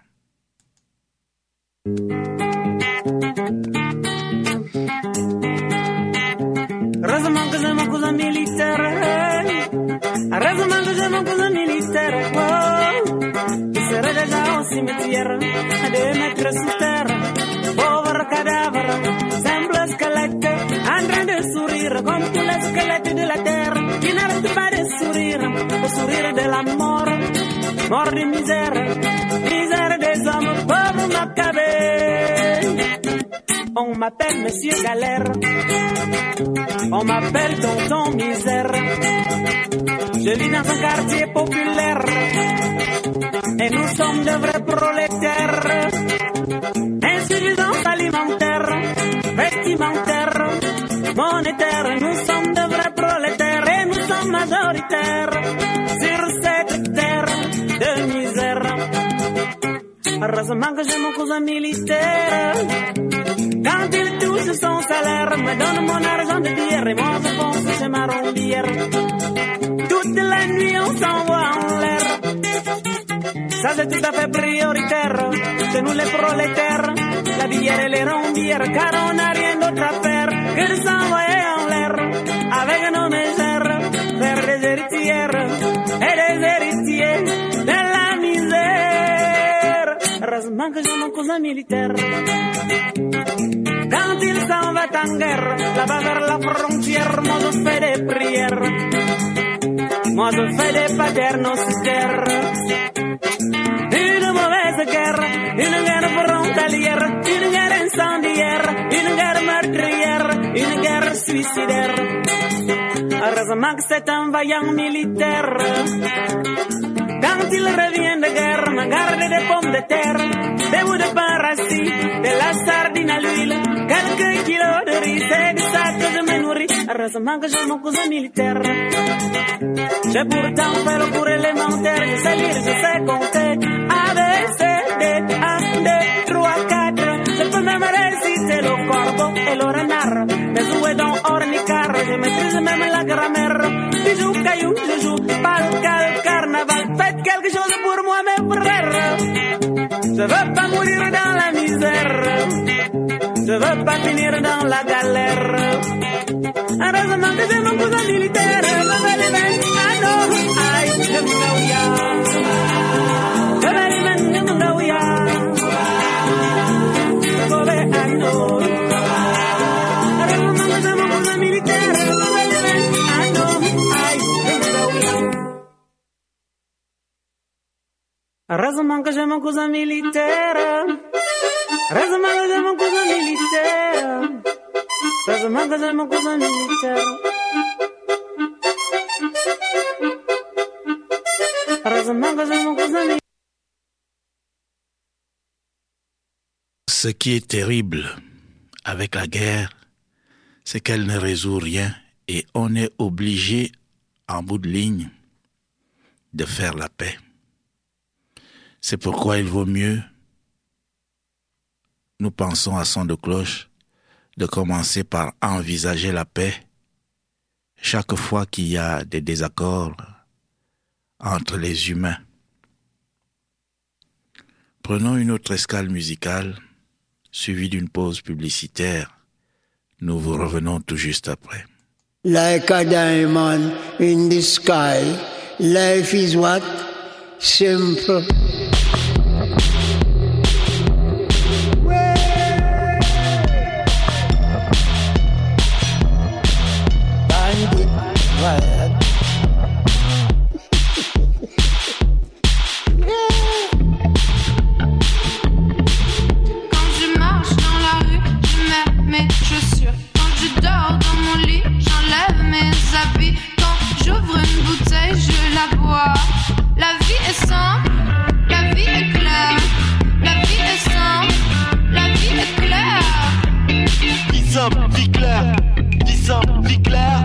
Heureusement que j'ai mon cousin militaire. Heureusement que j'ai mon cousin militaire. Oh, il serait déjà au cimetière de mettre sous terre. Pauvre cadavre, simple squelette, en train de sourire comme tous les squelettes de la terre. Qui n'arrête pas de sourire, le sourire de la mort, mort de misère, misère des hommes, pauvres macabées. On m'appelle Monsieur Galère, on m'appelle Tonton Misère. Je vis dans un quartier populaire et nous sommes de vrais prolétaires. Insuffisance alimentaire, vestimentaire, monétaire. Nous sommes de vrais prolétaires et nous sommes majoritaires sur cette terre de misère. Heureusement que j'ai mon cousin militaire. Quand il touche son salaire, me donne mon argent de bière et moi je pense chez ma rondière. Toute la nuit on s'envoie en l'air. Ça c'est tout à fait prioritaire. Chez nous les prolétaires, la bière et les rondières, car on n'a rien d'autre à faire que de s'envoyer en l'air avec nos mégères, faire des héritières et des héritiers de la misère. Heureusement que j'ai mon cousin militaire. Quand il s'en va en guerre, là-bas vers la frontière, moi je fais des prières. Moi je fais des paternostères. Une mauvaise guerre, une guerre frontalière, une guerre incendiaire, une guerre meurtrière, une guerre suicidaire. Heureusement que c'est un vaillant militaire. Quand il revient de guerre, me garde des pommes de terre, des bouts de pain rassis, de la sardine à l'huile, quelques kilos de riz, c'est de ça que je me nourris. Heureusement que j'ai mon cousin militaire. J'ai pourtant fait le cours élémentaire, je sais lire, je sais compter. A, B, C, D, un, deux, trois, quatre. Je peux même réciter le corbeau et le renard. Mais où est donc ornicar? Je maîtrise même la grammaire. Bijou, caillou, je joue, balcal, carnaval. Faites quelque chose pour moi, mes frères. Je veux pas mourir dans la misère. Je veux pas finir dans la galère. Heureusement que j'ai mon cousin militaire. Je vais les mettre à nos aïe, je me ya. Je vais les mettre à nos ya. Je vais à nos. Heureusement que j'ai mon cousin militaire. Je vais les mettre à nos aïe, je me ya. Heureusement que j'ai mon cousin militaire. Heureusement que j'ai mon cousin militaire. Heureusement que j'ai mon cousin militaire. Heureusement que j'ai mon cousin militaire. Ce qui est terrible avec la guerre, c'est qu'elle ne résout rien et on est obligé, en bout de ligne, de faire la paix. C'est pourquoi il vaut mieux, nous pensons à son de cloche, de commencer par envisager la paix chaque fois qu'il y a des désaccords entre les humains. Prenons une autre escale musicale, suivie d'une pause publicitaire. Nous vous revenons tout juste après. like a diamond in the sky. Life is what? Simple. Bandit, wild. Quand je marche dans la rue, je mets mes chaussures. Quand je dors dans mon lit, j'enlève mes habits. Quand j'ouvre une bouteille, je la bois. La vie est simple, la vie est claire. La vie est simple, la vie est claire. Vie simple, vie claire. Vie simple, vie claire.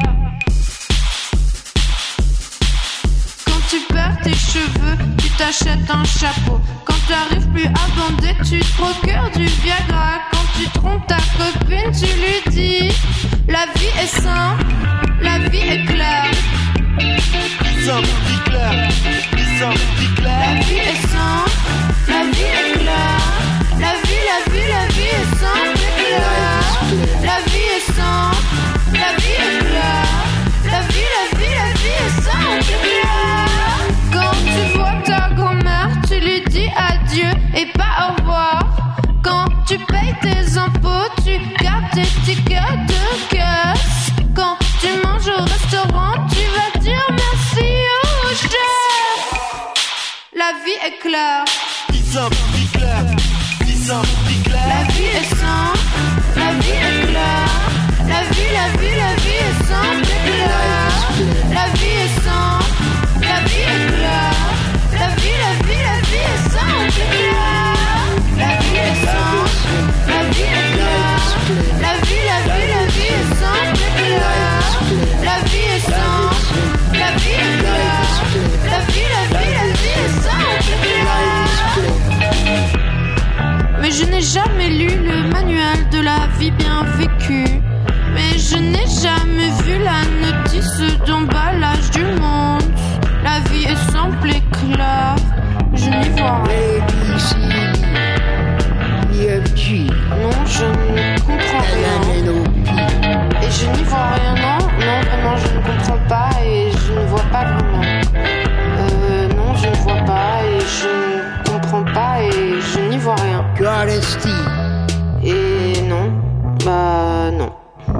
Quand tu perds tes cheveux, tu t'achètes un chapeau. Quand t'arrives plus à bander, tu te procures du Viagra. Quand tu trompes ta copine, tu lui dis: la vie est simple, la vie est claire. Vie simple, vie claire. Vie simple, vie claire. La vie est simple, la vie est claire. La vie, la vie, la vie est simple et claire. La vie est simple, la vie est claire. La vie, la vie, la vie est simple et claire. Quand tu vois ta grand-mère, tu lui dis adieu et pas au revoir. Quand tu payes tes impôts, tu gardes tes tickets de caisse. Quand tu manges au restaurant, tu vas dire merci au chef. La vie est claire. Vie simple, vie claire. Vie simple, vie claire. La vie est simple, la vie est claire. La vie, la vie, la vie est simple et claire. La vie est simple, la vie est claire. La vie, la vie, la vie est simple et claire. La vie est simple, la vie est claire. La vie, la vie, la vie est simple et claire. La vie est simple, la vie est claire. La vie, la vie, la vie est simple et claire. Mais je n'ai jamais lu le manuel de la vie bien vécue. Mais je n'ai jamais vu la notice d'emballage du monde. La vie est simple et claire. Je n'y vois rien. Non, je ne comprends rien. Et je n'y vois rien, non. Non, vraiment, je ne comprends pas et je ne vois pas vraiment. Euh, non, je ne vois pas et je ne comprends pas et je n'y vois rien. Et non, bah non.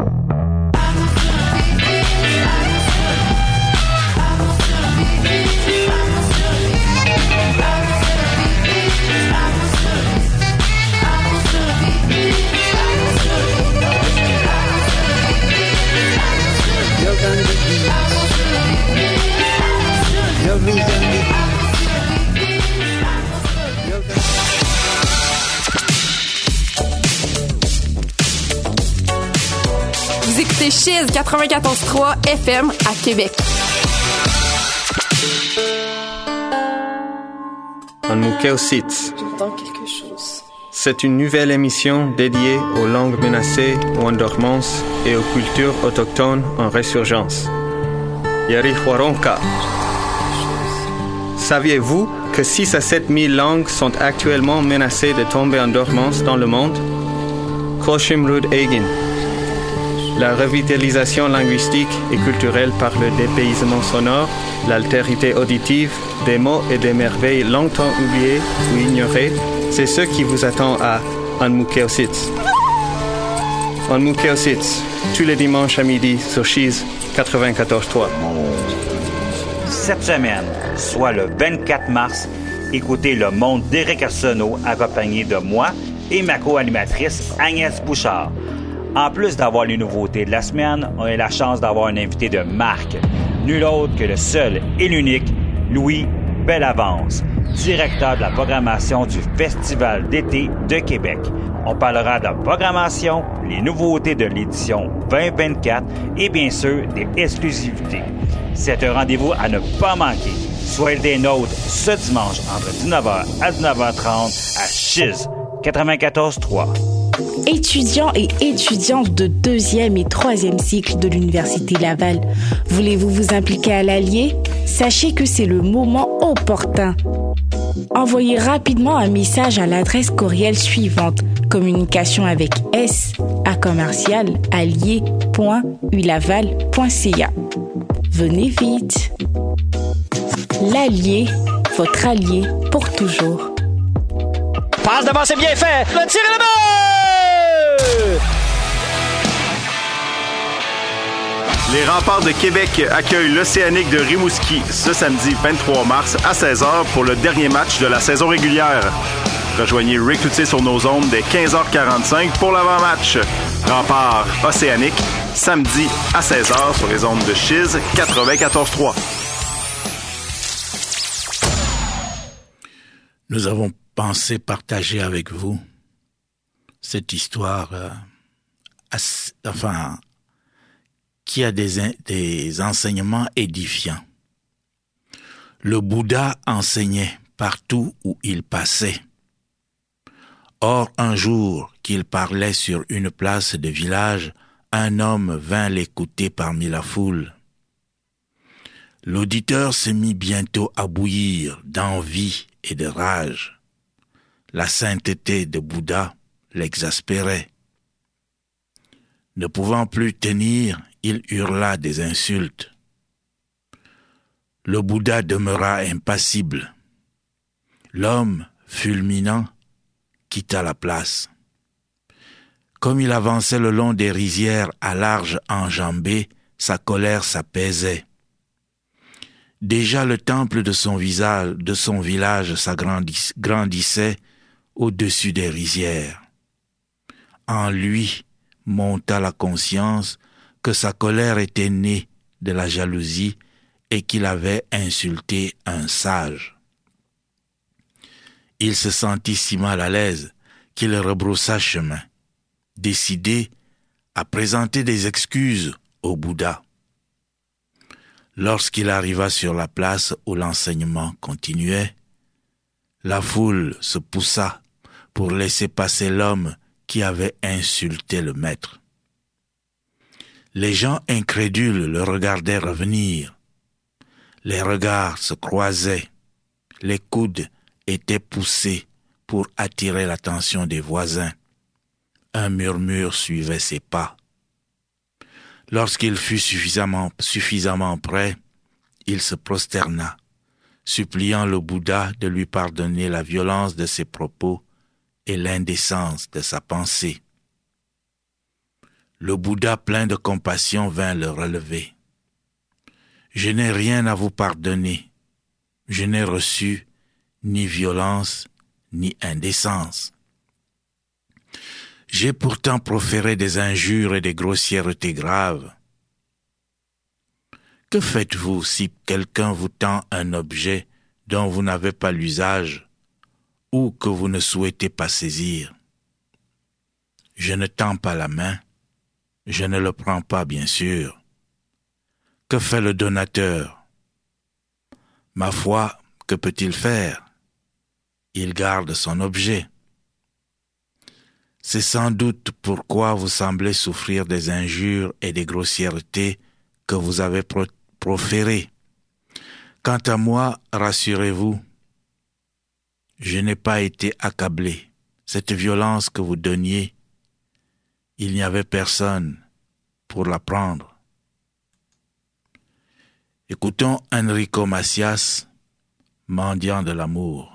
Vous écoutez Chiz quatre-vingt-quatorze trois F M à Québec. Anmukeositz. J'entends quelque chose. C'est une nouvelle émission dédiée aux langues menacées ou en dormance et aux cultures autochtones en résurgence. Yarihuaronka. Saviez-vous que six à sept mille langues sont actuellement menacées de tomber en dormance dans le monde? Koshimrud Egin. La revitalisation linguistique et culturelle par le dépaysement sonore, l'altérité auditive, des mots et des merveilles longtemps oubliées ou ignorées, c'est ce qui vous attend à Anmukeositz. Anmukeositz, tous les dimanches à midi sur Chiz quatre-vingt-quatorze trois. Cette semaine, soit le vingt-quatre mars, écoutez Le Monde d'Éric Arsenault accompagné de moi et ma co-animatrice Agnès Bouchard. En plus d'avoir les nouveautés de la semaine, on a la chance d'avoir un invité de marque, nul autre que le seul et l'unique Louis Bellavance, directeur de la programmation du Festival d'été de Québec. On parlera de programmation, les nouveautés de l'édition vingt vingt-quatre et bien sûr des exclusivités. C'est un rendez-vous à ne pas manquer. Soyez des nôtres ce dimanche entre dix-neuf heures à dix-neuf heures trente à Chiz quatre-vingt-quatorze trois. Étudiants et étudiantes de deuxième et troisième cycle de l'Université Laval, voulez-vous vous impliquer à l'Allier? Sachez que c'est le moment opportun. Envoyez rapidement un message à l'adresse courriel suivante: communication avec s à commercial allier point u laval point c a. Venez vite. L'Allier, votre allié pour toujours. Passe devant, c'est bien fait. Le tir est le but! Les Remparts de Québec accueillent l'Océanique de Rimouski ce samedi vingt-trois mars à seize heures pour le dernier match de la saison régulière. Rejoignez Rick Cloutier sur nos ondes dès quinze heures quarante-cinq pour l'avant-match. Remparts Océanique, samedi à seize heures sur les ondes de Chiz quatre-vingt-quatorze trois. Nous avons pensé partager avec vous cette histoire, euh, assez, enfin, qui a des, des enseignements édifiants. Le Bouddha enseignait partout où il passait. Or, un jour qu'il parlait sur une place de village, un homme vint l'écouter parmi la foule. L'auditeur se mit bientôt à bouillir d'envie et de rage. La sainteté de Bouddha l'exaspérait. Ne pouvant plus tenir, il hurla des insultes. Le Bouddha demeura impassible. L'homme, fulminant, quitta la place. Comme il avançait le long des rizières à large enjambée, sa colère s'apaisait. Déjà le temple de son visage, de son village s'agrandissait au-dessus des rizières. En lui monta la conscience que sa colère était née de la jalousie et qu'il avait insulté un sage. Il se sentit si mal à l'aise qu'il rebroussa chemin, décidé à présenter des excuses au Bouddha. Lorsqu'il arriva sur la place où l'enseignement continuait, la foule se poussa pour laisser passer l'homme qui avait insulté le maître. Les gens incrédules le regardaient revenir. Les regards se croisaient, les coudes étaient poussés pour attirer l'attention des voisins. Un murmure suivait ses pas. Lorsqu'il fut suffisamment, suffisamment prêt, il se prosterna, suppliant le Bouddha de lui pardonner la violence de ses propos et l'indécence de sa pensée. Le Bouddha, plein de compassion, vint le relever. « Je n'ai rien à vous pardonner. Je n'ai reçu ni violence, ni indécence. J'ai pourtant proféré des injures et des grossièretés graves. Que faites-vous si quelqu'un vous tend un objet dont vous n'avez pas l'usage ou que vous ne souhaitez pas saisir? Je ne tends pas la main, je ne le prends pas, bien sûr. Que fait le donateur? Ma foi, que peut-il faire? Il garde son objet. C'est sans doute pourquoi vous semblez souffrir des injures et des grossièretés que vous avez pro- proférées. Quant à moi, rassurez-vous, je n'ai pas été accablé. Cette violence que vous donniez, il n'y avait personne pour la prendre. Écoutons Enrico Macias, mendiant de l'amour.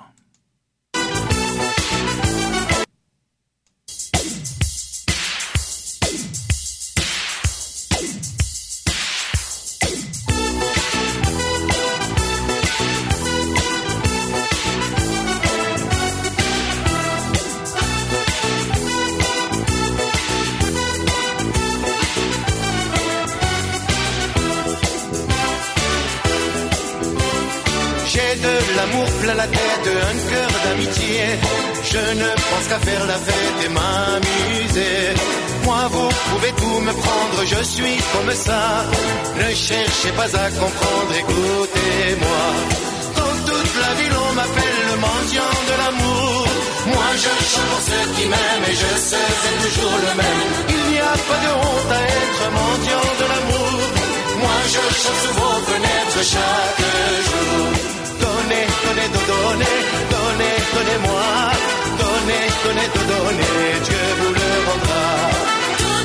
L'amour plein la tête, un cœur d'amitié. Je ne pense qu'à faire la fête et m'amuser. Moi, vous pouvez tout me prendre, je suis comme ça. Ne cherchez pas à comprendre, écoutez-moi. Dans toute la ville, on m'appelle le mendiant de l'amour. Moi, je chante pour ceux qui m'aiment et je serai toujours le même. Il n'y a pas de honte à être mendiant de l'amour. Moi, je chante sous vos fenêtres chaque jour. Donnez, donnez, donnez, donnez, donnez-moi. Donnez, donnez, donnez, Dieu vous le rendra.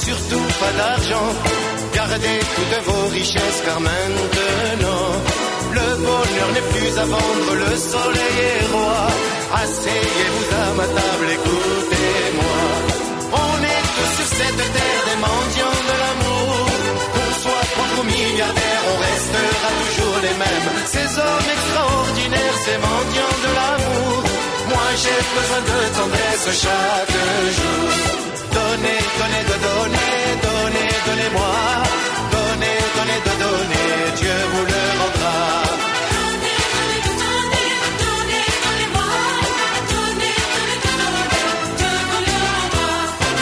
surtout pas d'argent. Gardez toutes vos richesses car maintenant le bonheur n'est plus à vendre, le soleil est roi. Asseyez-vous à ma table, écoutez-moi. On est tous sur cette terre des mendiants de l'amour. Qu'on soit pauvre ou milliardaire, on restera toujours les mêmes. Ces hommes extraordinaires, ces mendiants de l'amour. Moi j'ai besoin de tendresse chaque jour. Donnez, donnez, de donner, donnez, donnez-moi. Donnez, donnez, de donner, Dieu vous le rendra. Donnez, donnez, de donner, donnez, donnez-moi. Donnez, donnez, de donner, Dieu vous le rendra.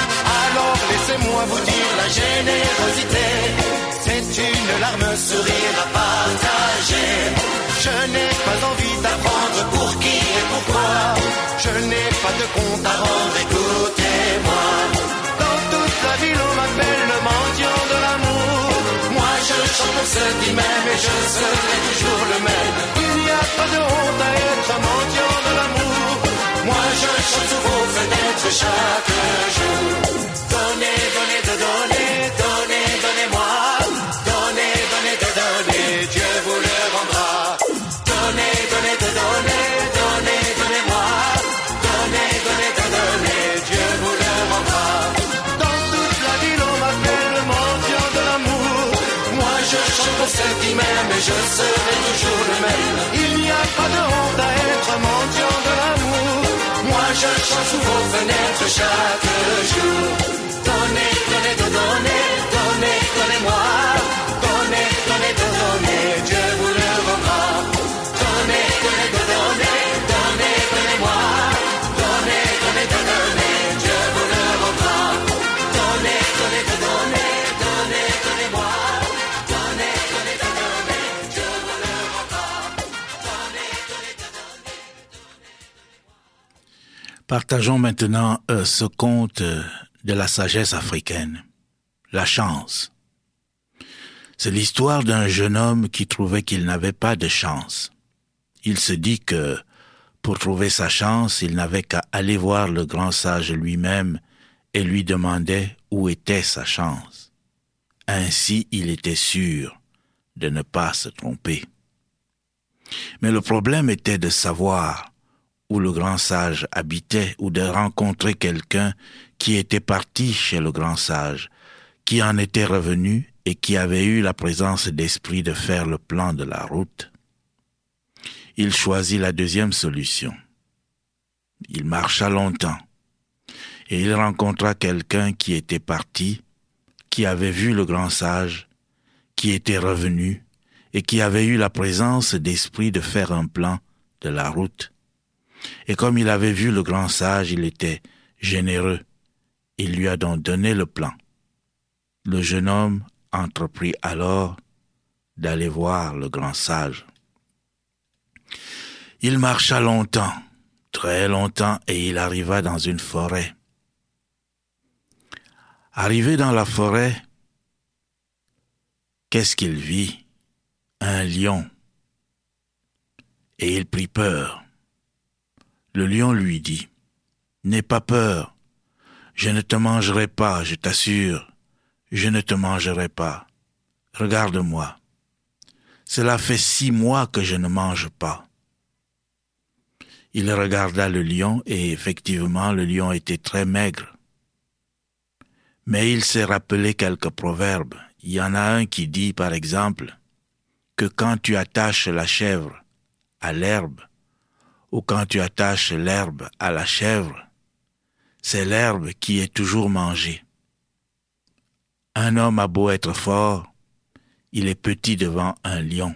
Alors laissez-moi vous dire la générosité, c'est une larme, sourire à partager. Je n'ai pas envie d'apprendre pour qui et pourquoi. Je n'ai pas de compte à rendre, écoutez-moi. Dans toute la ville on m'appelle le mendiant de l'amour. Moi je chante pour ceux qui m'aiment et je serai toujours le même. Il n'y a pas de honte à être mendiant de l'amour. Moi je chante sous vos fenêtres chaque jour. Donnez, donnez, de donner, donnez, donnez-moi. Donnez, donnez, de donner, Dieu vous le rendra. Donnez, donnez, de donner, donnez, donnez-moi. Donnez, donnez, de donner, Dieu vous le rendra. Dans toute la ville on m'appelle le mendiant de l'amour. Moi je chante pour ceux qui m'aiment et je serai toujours le même. Il n'y a pas de honte à être mendiant de l'amour. Moi je chante sous vos fenêtres chaque jour. Donnez, donnez, de donner, donnez, donnez-moi. Donnez, donnez, de donner, Dieu vous le rendra. Donnez, donnez, de donner, donnez, donnez-moi. Donnez, donnez, de donner, Dieu vous le rendra. Donnez, donnez, de donner, donnez, donnez-moi. Donnez, donnez, de donner, Dieu vous le rendra. Donnez, donnez, de donner. Partageons maintenant euh, ce conte euh, de la sagesse africaine, la chance. C'est l'histoire d'un jeune homme qui trouvait qu'il n'avait pas de chance. Il se dit que, pour trouver sa chance, il n'avait qu'à aller voir le grand sage lui-même et lui demandait où était sa chance. Ainsi, il était sûr de ne pas se tromper. Mais le problème était de savoir où le grand sage habitait ou de rencontrer quelqu'un qui était parti chez le grand sage, qui en était revenu et qui avait eu la présence d'esprit de faire le plan de la route. Il choisit la deuxième solution. Il marcha longtemps et il rencontra quelqu'un qui était parti, qui avait vu le grand sage, qui était revenu et qui avait eu la présence d'esprit de faire un plan de la route. Et comme il avait vu le grand sage, il était généreux. Il lui a donc donné le plan. Le jeune homme entreprit alors d'aller voir le grand sage. Il marcha longtemps, très longtemps, et il arriva dans une forêt. Arrivé dans la forêt, qu'est-ce qu'il vit? Un lion. Et il prit peur. Le lion lui dit, « N'aie pas peur, je ne te mangerai pas, je t'assure, je ne te mangerai pas. Regarde-moi, cela fait six mois que je ne mange pas. » Il regarda le lion et effectivement le lion était très maigre. Mais il s'est rappelé quelques proverbes. Il y en a un qui dit par exemple que quand tu attaches la chèvre à l'herbe, ou quand tu attaches l'herbe à la chèvre, c'est l'herbe qui est toujours mangée. Un homme a beau être fort, il est petit devant un lion.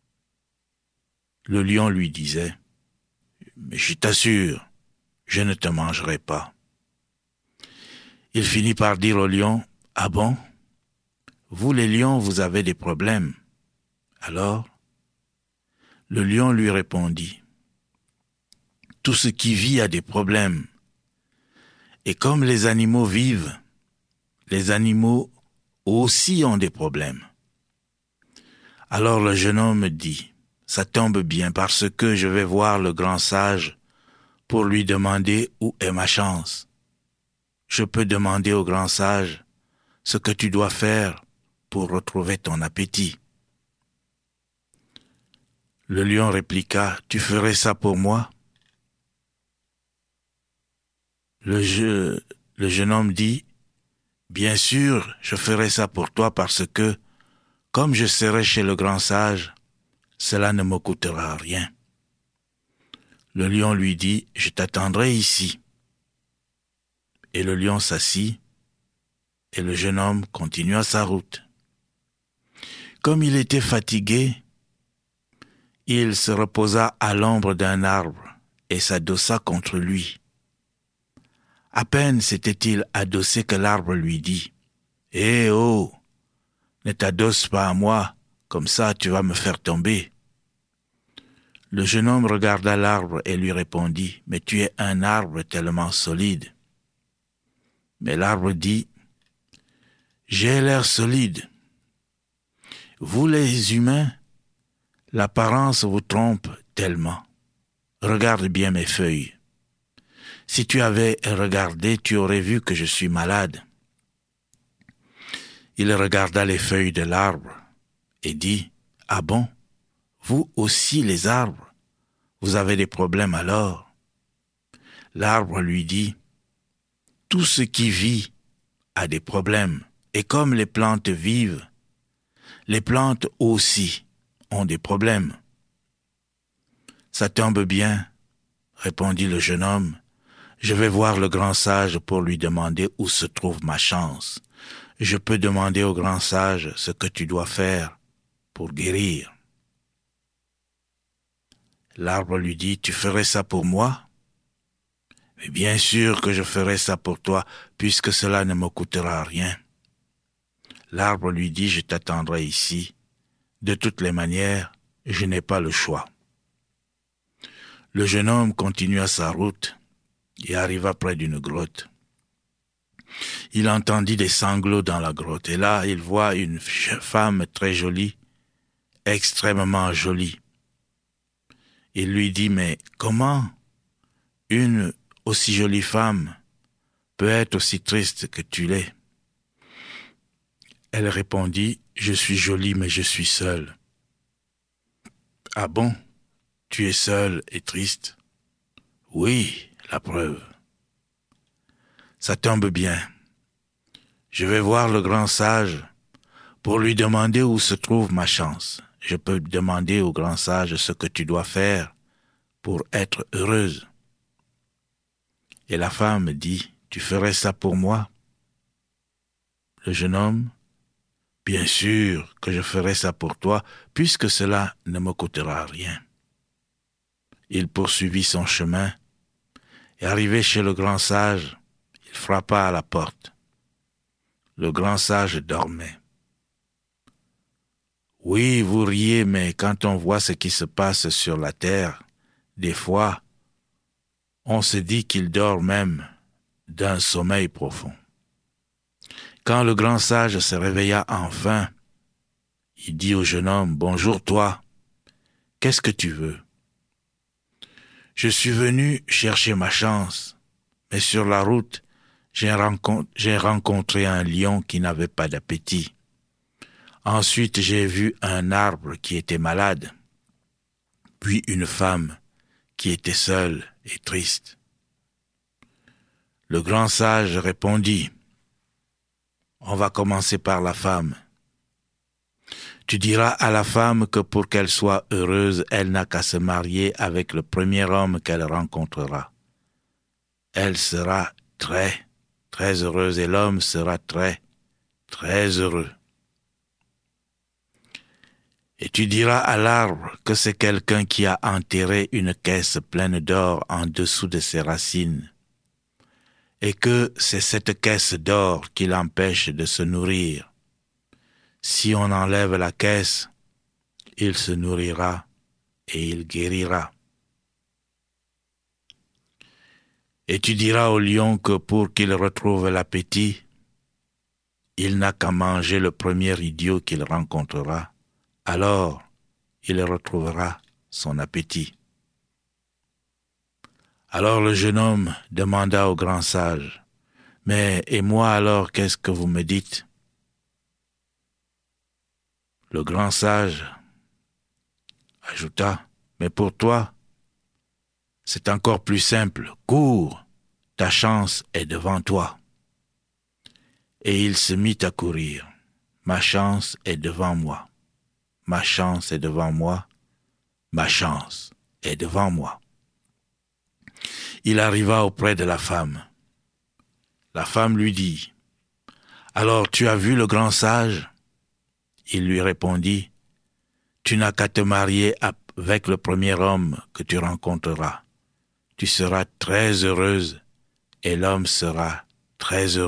Le lion lui disait, « Mais je t'assure, je ne te mangerai pas. » Il finit par dire au lion, « Ah bon? Vous les lions, vous avez des problèmes. » Alors, le lion lui répondit, « Tout ce qui vit a des problèmes. Et comme les animaux vivent, les animaux aussi ont des problèmes. » Alors le jeune homme dit, « Ça tombe bien parce que je vais voir le grand sage pour lui demander où est ma chance. Je peux demander au grand sage ce que tu dois faire pour retrouver ton appétit. Le lion répliqua, « Tu ferais ça pour moi ?» Le, je, le jeune homme dit, « Bien sûr, je ferai ça pour toi parce que, comme je serai chez le grand sage, cela ne me coûtera rien. » Le lion lui dit, « Je t'attendrai ici. » Et le lion s'assit, et le jeune homme continua sa route. Comme il était fatigué, il se reposa à l'ombre d'un arbre et s'adossa contre lui. À peine s'était-il adossé que l'arbre lui dit, « Eh oh, ne t'adosse pas à moi, comme ça tu vas me faire tomber. » Le jeune homme regarda l'arbre et lui répondit, « Mais tu es un arbre tellement solide. » Mais l'arbre dit, « J'ai l'air solide. Vous les humains, l'apparence vous trompe tellement. Regarde bien mes feuilles. Si tu avais regardé, tu aurais vu que je suis malade. » Il regarda les feuilles de l'arbre et dit, « Ah bon, vous aussi les arbres, vous avez des problèmes alors ?» L'arbre lui dit, « Tout ce qui vit a des problèmes, et comme les plantes vivent, les plantes aussi ont des problèmes. » « Ça tombe bien, » répondit le jeune homme, « je vais voir le grand sage pour lui demander où se trouve ma chance. Je peux demander au grand sage ce que tu dois faire pour guérir. » L'arbre lui dit, « Tu ferais ça pour moi ? » « Mais bien sûr que je ferai ça pour toi, puisque cela ne me coûtera rien. » L'arbre lui dit, « Je t'attendrai ici. De toutes les manières, je n'ai pas le choix. » Le jeune homme continua sa route et arriva près d'une grotte. Il entendit des sanglots dans la grotte, et là, il voit une femme très jolie, extrêmement jolie. Il lui dit, « Mais comment une aussi jolie femme peut être aussi triste que tu l'es ?» Elle répondit, « Je suis jolie, mais je suis seule. »« Ah bon, tu es seule et triste ?»« Oui, la preuve. »« Ça tombe bien. Je vais voir le grand sage pour lui demander où se trouve ma chance. Je peux demander au grand sage ce que tu dois faire pour être heureuse. » Et la femme dit, « Tu ferais ça pour moi ?» Le jeune homme, « Bien sûr que je ferai ça pour toi, puisque cela ne me coûtera rien. » Il poursuivit son chemin, et arrivé chez le grand sage, il frappa à la porte. Le grand sage dormait. « Oui, vous riez, mais quand on voit ce qui se passe sur la terre, des fois, on se dit qu'il dort même d'un sommeil profond. » Quand le grand sage se réveilla enfin, il dit au jeune homme, « Bonjour toi, qu'est-ce que tu veux ?»« Je suis venu chercher ma chance, mais sur la route, j'ai rencontré, j'ai rencontré un lion qui n'avait pas d'appétit. Ensuite, j'ai vu un arbre qui était malade, puis une femme qui était seule et triste. » Le grand sage répondit, « On va commencer par la femme. Tu diras à la femme que pour qu'elle soit heureuse, elle n'a qu'à se marier avec le premier homme qu'elle rencontrera. Elle sera très, très heureuse et l'homme sera très, très heureux. Et tu diras à l'arbre que c'est quelqu'un qui a enterré une caisse pleine d'or en dessous de ses racines, et que c'est cette caisse d'or qui l'empêche de se nourrir. Si on enlève la caisse, il se nourrira et il guérira. Et tu diras au lion que pour qu'il retrouve l'appétit, il n'a qu'à manger le premier idiot qu'il rencontrera. Alors, il retrouvera son appétit. » Alors le jeune homme demanda au grand sage, « Mais et moi alors, qu'est-ce que vous me dites ? Le grand sage ajouta, « Mais pour toi, c'est encore plus simple. Cours, ta chance est devant toi. » Et il se mit à courir. « Ma chance est devant moi. Ma chance est devant moi. Ma chance est devant moi. » Il arriva auprès de la femme. La femme lui dit, « Alors tu as vu le grand sage ?» Il lui répondit, « Tu n'as qu'à te marier avec le premier homme que tu rencontreras. Tu seras très heureuse et l'homme sera très heureux. »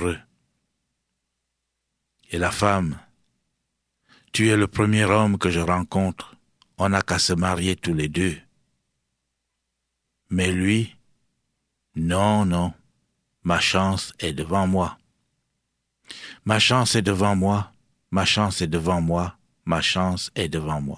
Et la femme, « Tu es le premier homme que je rencontre, on n'a qu'à se marier tous les deux. » Mais lui, « Non, non, ma chance est devant moi. Ma chance est devant moi, ma chance est devant moi, ma chance est devant moi. »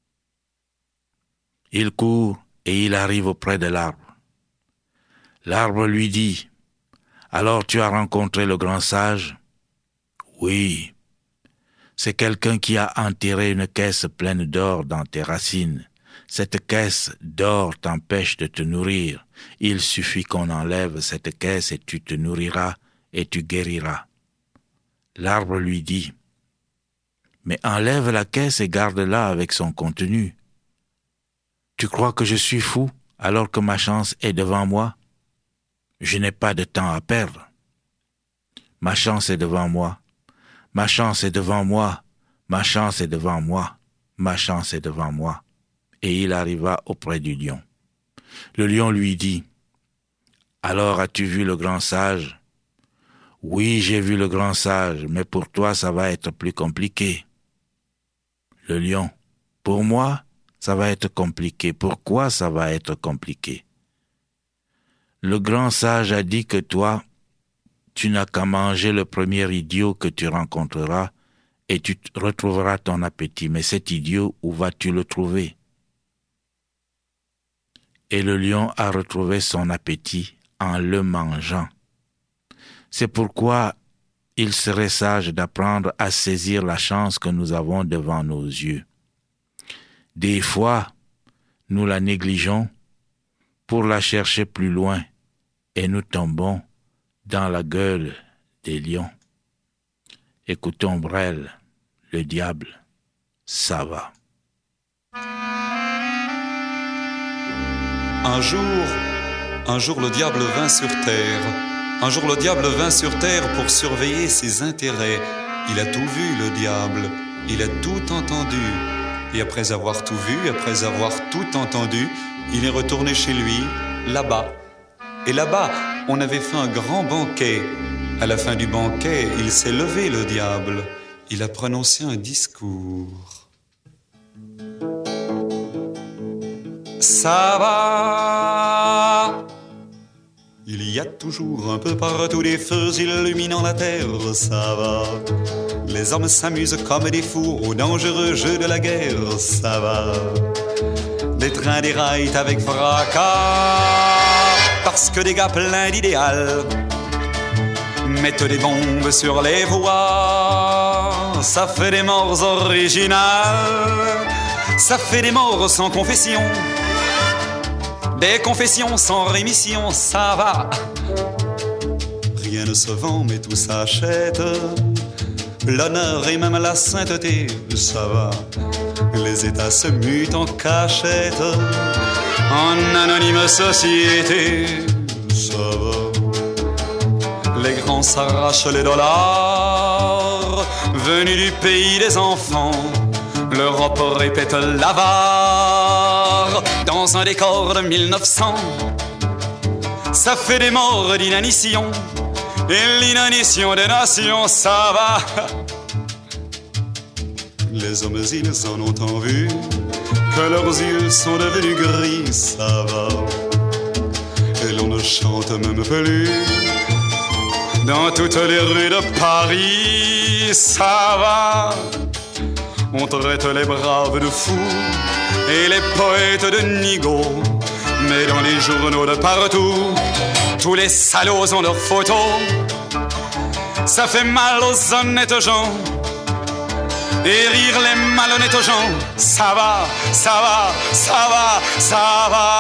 Il court et il arrive auprès de l'arbre. L'arbre lui dit, « Alors tu as rencontré le grand sage? » « Oui, c'est quelqu'un qui a enterré une caisse pleine d'or dans tes racines. Cette caisse d'or t'empêche de te nourrir. Il suffit qu'on enlève cette caisse et tu te nourriras et tu guériras. » L'arbre lui dit, « Mais enlève la caisse et garde-la avec son contenu. Tu crois que je suis fou alors que ma chance est devant moi? Je n'ai pas de temps à perdre. Ma chance est devant moi. Ma chance est devant moi, ma chance est devant moi, ma chance est devant moi. » Et il arriva auprès du lion. Le lion lui dit, « Alors as-tu vu le grand sage? » « Oui, j'ai vu le grand sage, mais pour toi ça va être plus compliqué. » Le lion, « Pour moi, ça va être compliqué. Pourquoi ça va être compliqué? » Le grand sage a dit que toi, tu n'as qu'à manger le premier idiot que tu rencontreras et tu retrouveras ton appétit. Mais cet idiot, où vas-tu le trouver? Et le lion a retrouvé son appétit en le mangeant. C'est pourquoi il serait sage d'apprendre à saisir la chance que nous avons devant nos yeux. Des fois, nous la négligeons pour la chercher plus loin et nous tombons dans la gueule des lions. Écoutons Brel, le diable, ça va. Un jour, un jour le diable vint sur terre. Un jour le diable vint sur terre pour surveiller ses intérêts. Il a tout vu, le diable, il a tout entendu. Et après avoir tout vu, après avoir tout entendu, il est retourné chez lui, là-bas. Et là-bas, on avait fait un grand banquet. À la fin du banquet, il s'est levé, le diable. Il a prononcé un discours. Ça va. Il y a toujours un peu partout des feux illuminant la terre, ça va. Les hommes s'amusent comme des fous au dangereux jeu de la guerre, ça va. Des trains déraillent avec fracas parce que des gars pleins d'idéal mettent des bombes sur les voies. Ça fait des morts originales, ça fait des morts sans confession, des confessions sans rémission, ça va. Rien ne se vend mais tout s'achète, l'honneur et même la sainteté, ça va. Les États se mutent en cachette, en anonyme société, ça va. Les grands s'arrachent les dollars venus du pays des enfants. L'Europe répète l'avare dans un décor de mille neuf cents. Ça fait des morts d'inanition, et l'inanition des nations, ça va. Les hommes, ils en ont tant vu que leurs yeux sont devenus gris, ça va. Et l'on ne chante même plus dans toutes les rues de Paris, ça va. On traite les braves de fous et les poètes de nigauds, mais dans les journaux de partout, tous les salauds ont leurs photos. Ça fait mal aux honnêtes gens et rire les malhonnêtes gens. Ça va, ça va, ça va, ça va.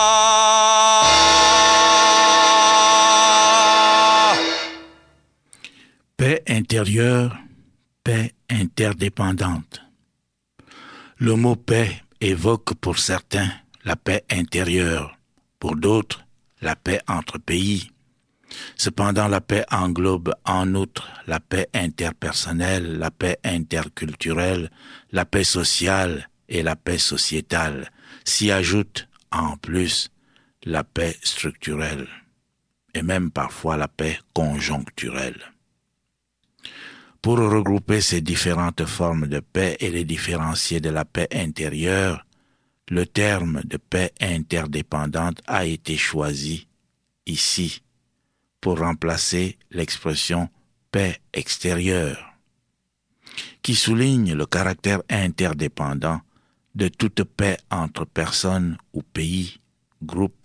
Paix intérieure, paix interdépendante. Le mot paix évoque pour certains la paix intérieure, pour d'autres la paix entre pays. Cependant, la paix englobe en outre la paix interpersonnelle, la paix interculturelle, la paix sociale et la paix sociétale. S'y ajoute en plus la paix structurelle et même parfois la paix conjoncturelle. Pour regrouper ces différentes formes de paix et les différencier de la paix intérieure, le terme de paix interdépendante a été choisi ici pour remplacer l'expression paix extérieure, qui souligne le caractère interdépendant de toute paix entre personnes ou pays, groupes.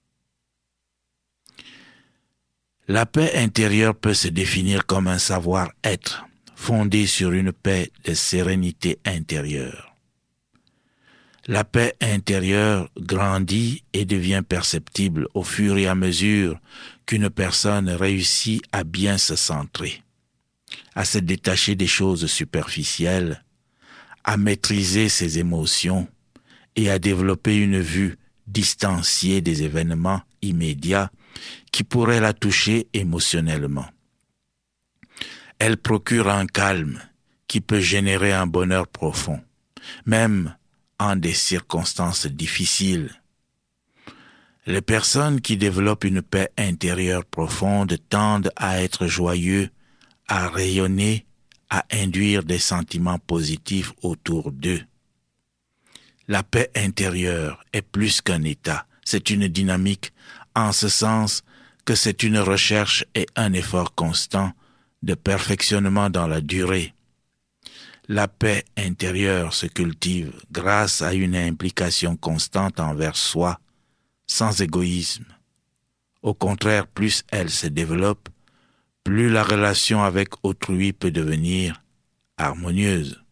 La paix intérieure peut se définir comme un savoir-être fondé sur une paix de sérénité intérieure. La paix intérieure grandit et devient perceptible au fur et à mesure qu'une personne réussit à bien se centrer, à se détacher des choses superficielles, à maîtriser ses émotions et à développer une vue distanciée des événements immédiats qui pourraient la toucher émotionnellement. Elle procure un calme qui peut générer un bonheur profond, même en des circonstances difficiles. Les personnes qui développent une paix intérieure profonde tendent à être joyeux, à rayonner, à induire des sentiments positifs autour d'eux. La paix intérieure est plus qu'un état, c'est une dynamique en ce sens que c'est une recherche et un effort constant de perfectionnement dans la durée. La paix intérieure se cultive grâce à une implication constante envers soi, sans égoïsme. Au contraire, plus elle se développe, plus la relation avec autrui peut devenir harmonieuse.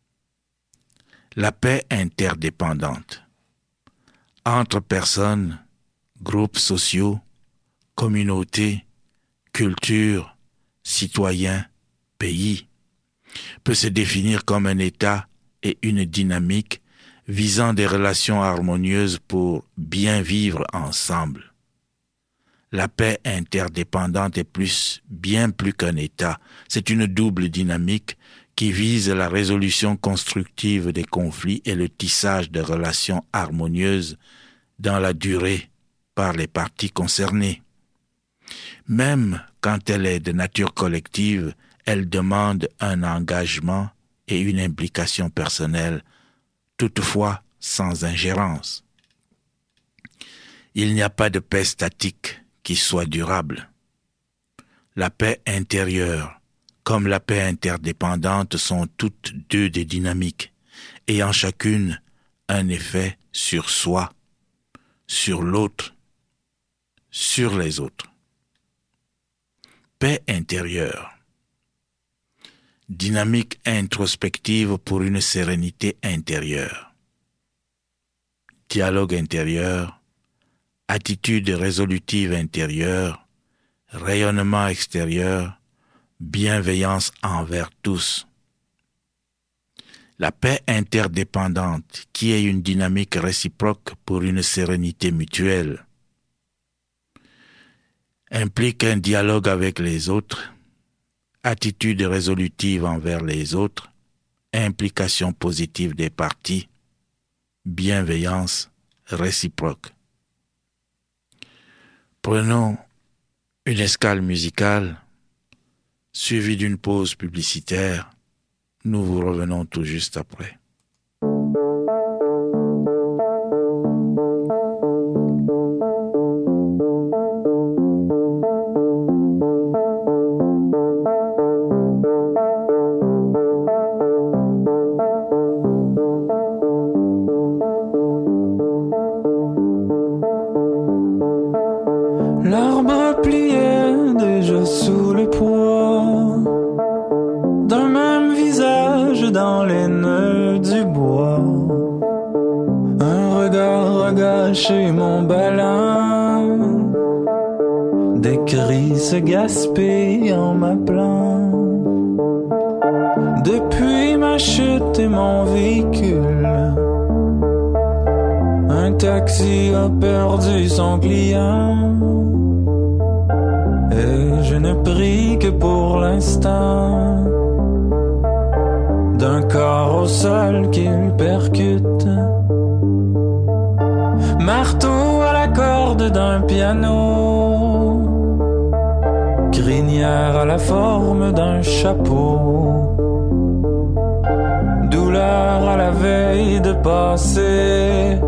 La paix interdépendante. Entre personnes, groupes sociaux, communautés, cultures, citoyens, pays, peut se définir comme un état et une dynamique visant des relations harmonieuses pour bien vivre ensemble. La paix interdépendante est plus, bien plus qu'un état. C'est une double dynamique qui vise la résolution constructive des conflits et le tissage de relations harmonieuses dans la durée par les parties concernées. Même quand elle est de nature collective, elle demande un engagement et une implication personnelle, toutefois sans ingérence. Il n'y a pas de paix statique qui soit durable. La paix intérieure, comme la paix interdépendante, sont toutes deux des dynamiques, ayant chacune un effet sur soi, sur l'autre, sur les autres. Paix intérieure. Dynamique introspective pour une sérénité intérieure. Dialogue intérieur, attitude résolutive intérieure, rayonnement extérieur, bienveillance envers tous. La paix interdépendante, qui est une dynamique réciproque pour une sérénité mutuelle, implique un dialogue avec les autres, attitude résolutive envers les autres, implication positive des parties, bienveillance réciproque. Prenons une escale musicale, suivie d'une pause publicitaire. Nous vous revenons tout juste après. L'arbre pliait déjà sous le poids d'un même visage dans lâcher mon ballon. Des cris se gaspillent en m'appelant. Depuis ma chute et mon véhicule, un taxi a perdu son client. Et je ne prie que pour l'instant d'un corps au sol qu'il percute. Marteau à la corde d'un piano, crinière à la forme d'un chapeau. Douleur à la veille de passer,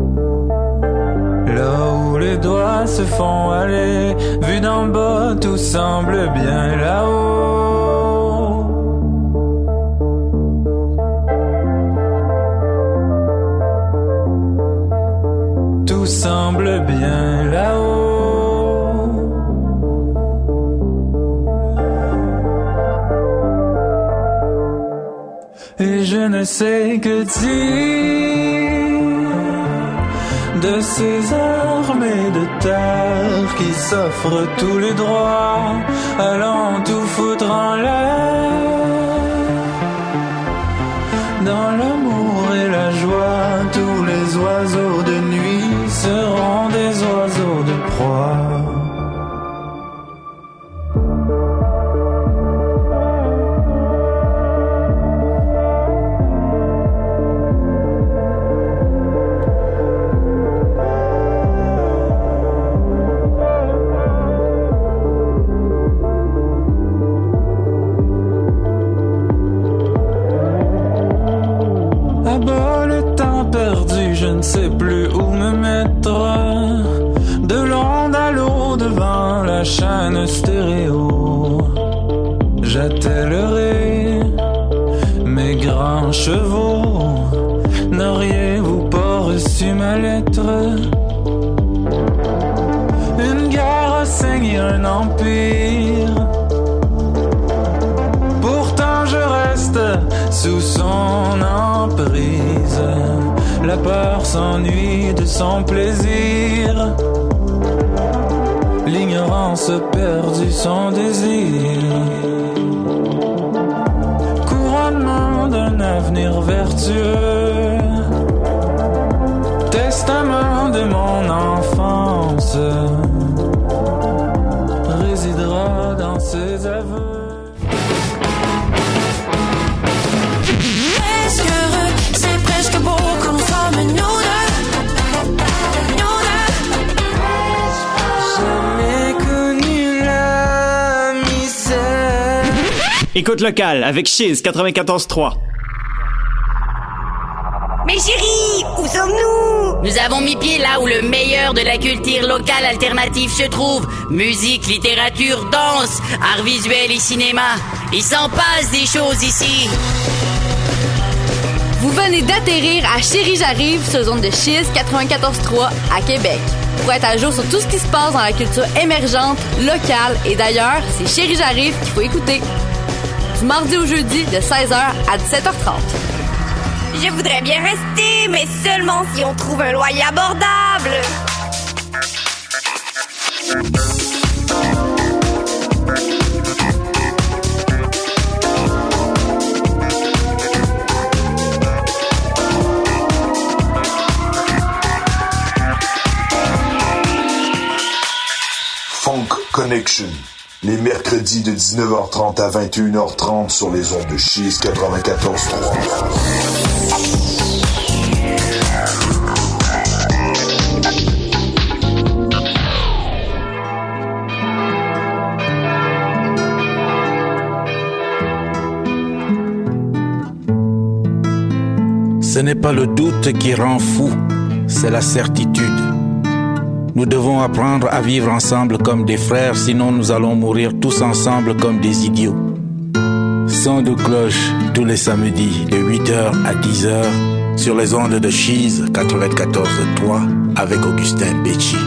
là où les doigts se font aller. Vu d'en bas, tout semble bien là-haut. Tout semble bien là-haut. Et je ne sais que dire de ces armées de terre qui s'offrent tous les droits, allant tout foutre en l'air. Dans l'amour et la joie, tous les oiseaux de nuit seront des oiseaux de proie. Je ne sais plus où me mettre, de l'onde à l'eau devant la chaîne stéréo. J'attellerai mes grands chevaux. N'auriez-vous pas reçu ma lettre? Une guerre a saigné un empire. Pourtant je reste sous son emprise. La peur s'ennuie de son plaisir. L'ignorance a perdu son désir. Couronnement d'un avenir vertueux. Testament de mon enfance. Résidera dans ses aveux. Écoute locale avec Chiz quatre-vingt-quatorze trois. Mais chérie, où sommes-nous? Nous avons mis pied là où le meilleur de la culture locale alternative se trouve. Musique, littérature, danse, arts visuels et cinéma. Il s'en passe des choses ici. Vous venez d'atterrir à Chérie J'arrive sur zone de Chiz quatre-vingt-quatorze trois à Québec. Pour être à jour sur tout ce qui se passe dans la culture émergente, locale et d'ailleurs, c'est Chérie J'arrive qu'il faut écouter. Du mardi au jeudi de seize heures à dix-sept heures trente. Je voudrais bien rester, mais seulement si on trouve un loyer abordable. Funk Connection, les mercredis de dix-neuf heures trente à vingt et une heures trente sur les ondes de Chiz quatre-vingt-quatorze trois. Ce n'est pas le doute qui rend fou, c'est la certitude. Nous devons apprendre à vivre ensemble comme des frères, sinon nous allons mourir tous ensemble comme des idiots. Son de cloche tous les samedis de huit heures à dix heures sur les ondes de Chiz quatre-vingt-quatorze trois avec Augustin Becci.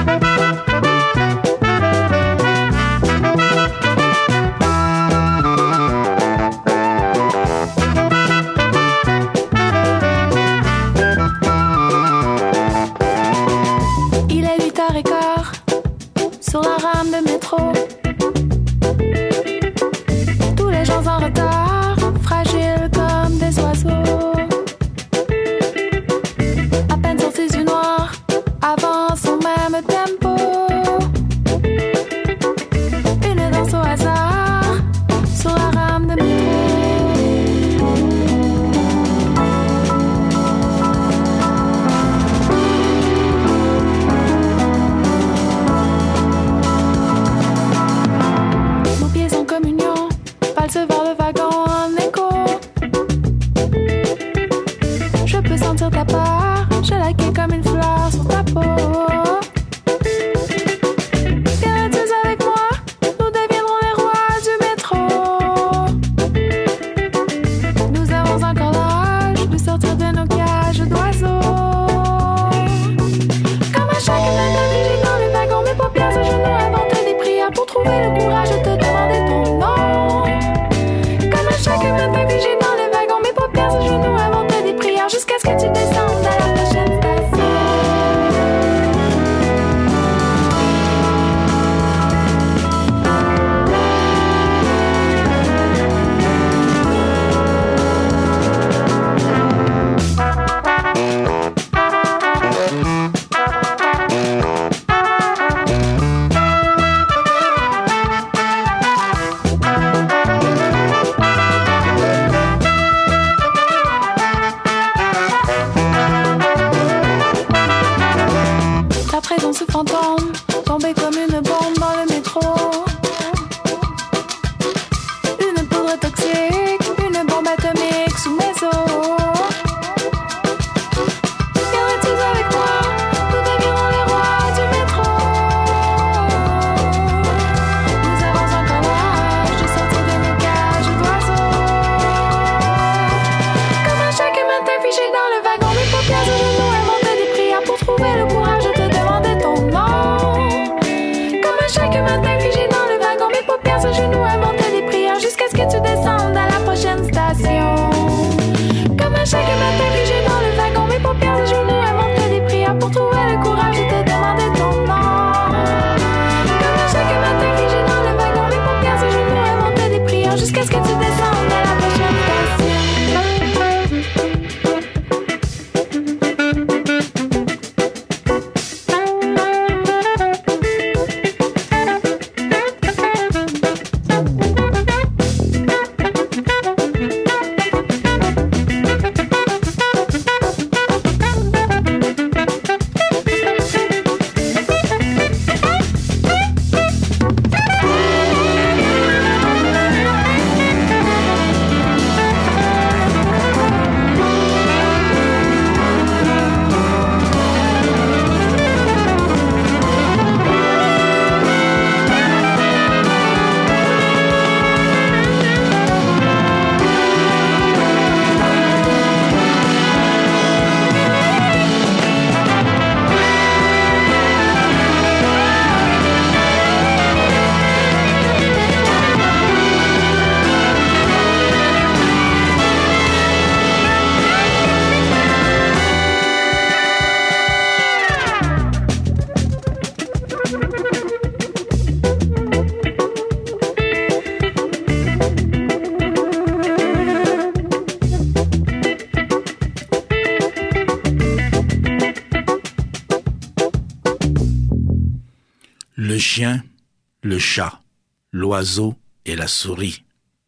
Le chien, le chat, l'oiseau et la souris.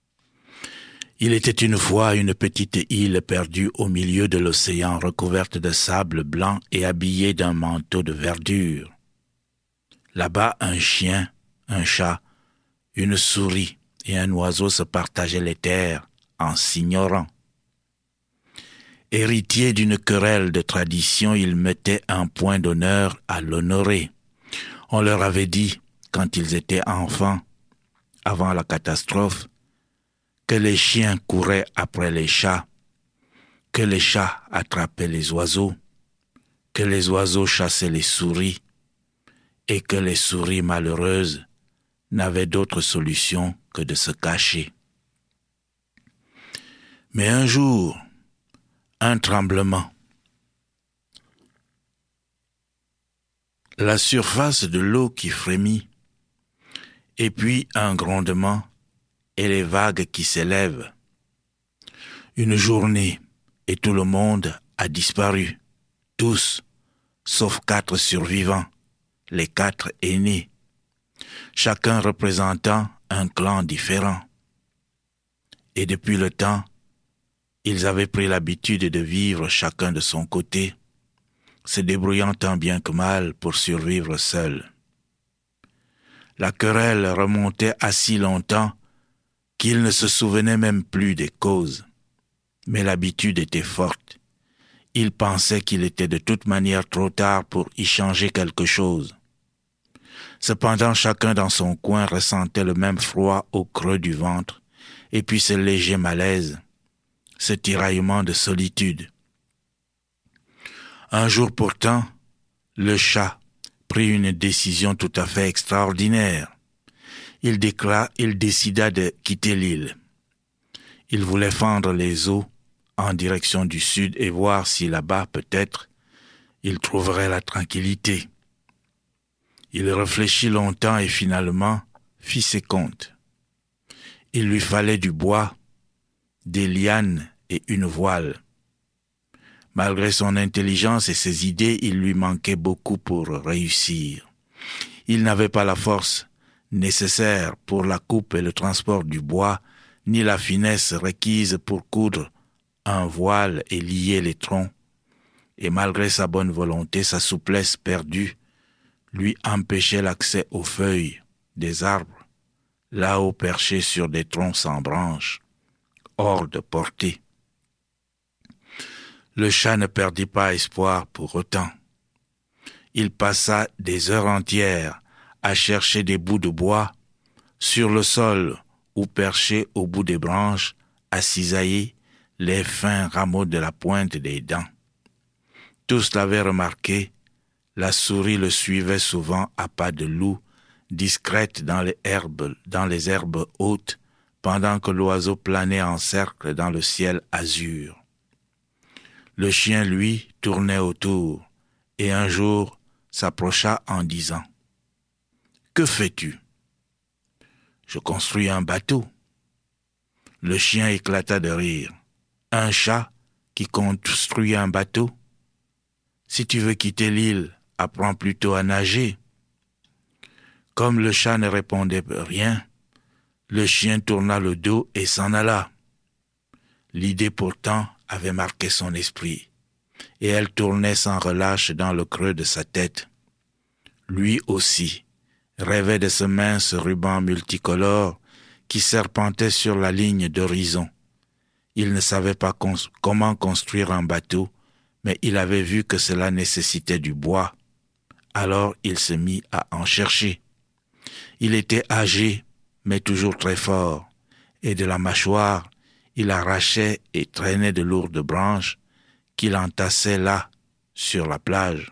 Il était une fois une petite île perdue au milieu de l'océan, recouverte de sable blanc et habillée d'un manteau de verdure. Là-bas, un chien, un chat, une souris et un oiseau se partageaient les terres en s'ignorant. Héritiers d'une querelle de tradition, ils mettaient un point d'honneur à l'honorer. On leur avait dit, quand ils étaient enfants, avant la catastrophe, que les chiens couraient après les chats, que les chats attrapaient les oiseaux, que les oiseaux chassaient les souris, et que les souris malheureuses n'avaient d'autre solution que de se cacher. Mais un jour, un tremblement. La surface de l'eau qui frémit, et puis un grondement et les vagues qui s'élèvent. Une journée et tout le monde a disparu, tous, sauf quatre survivants, les quatre aînés, chacun représentant un clan différent. Et depuis le temps, ils avaient pris l'habitude de vivre chacun de son côté, se débrouillant tant bien que mal pour survivre seuls. La querelle remontait à si longtemps qu'ils ne se souvenaient même plus des causes. Mais l'habitude était forte. Ils pensaient qu'il était de toute manière trop tard pour y changer quelque chose. Cependant, chacun dans son coin ressentait le même froid au creux du ventre, et puis ce léger malaise, ce tiraillement de solitude. Un jour pourtant, le chat prit une décision tout à fait extraordinaire. Il déclara, il décida de quitter l'île. Il voulait fendre les eaux en direction du sud et voir si là-bas, peut-être, il trouverait la tranquillité. Il réfléchit longtemps et finalement fit ses comptes. Il lui fallait du bois, des lianes et une voile. Malgré son intelligence et ses idées, il lui manquait beaucoup pour réussir. Il n'avait pas la force nécessaire pour la coupe et le transport du bois, ni la finesse requise pour coudre un voile et lier les troncs. Et malgré sa bonne volonté, sa souplesse perdue lui empêchait l'accès aux feuilles des arbres, là-haut perchés sur des troncs sans branches, hors de portée. Le chat ne perdit pas espoir pour autant. Il passa des heures entières à chercher des bouts de bois sur le sol ou perchés au bout des branches, à cisailler les fins rameaux de la pointe des dents. Tous l'avaient remarqué, la souris le suivait souvent à pas de loup, discrète dans les herbes, dans les herbes hautes, pendant que l'oiseau planait en cercle dans le ciel azur. Le chien, lui, tournait autour, et un jour s'approcha en disant « Que fais-tu » ?« Je construis un bateau. » Le chien éclata de rire. « Un chat qui construit un bateau ? Si tu veux quitter l'île, apprends plutôt à nager. » Comme le chat ne répondait rien, le chien tourna le dos et s'en alla. L'idée pourtant avait marqué son esprit, et elle tournait sans relâche dans le creux de sa tête. Lui aussi rêvait de ce mince ruban multicolore qui serpentait sur la ligne d'horizon. Il ne savait pas cons- comment construire un bateau, mais il avait vu que cela nécessitait du bois. Alors il se mit à en chercher. Il était âgé, mais toujours très fort, et de la mâchoire, il arrachait et traînait de lourdes branches qu'il entassait là, sur la plage.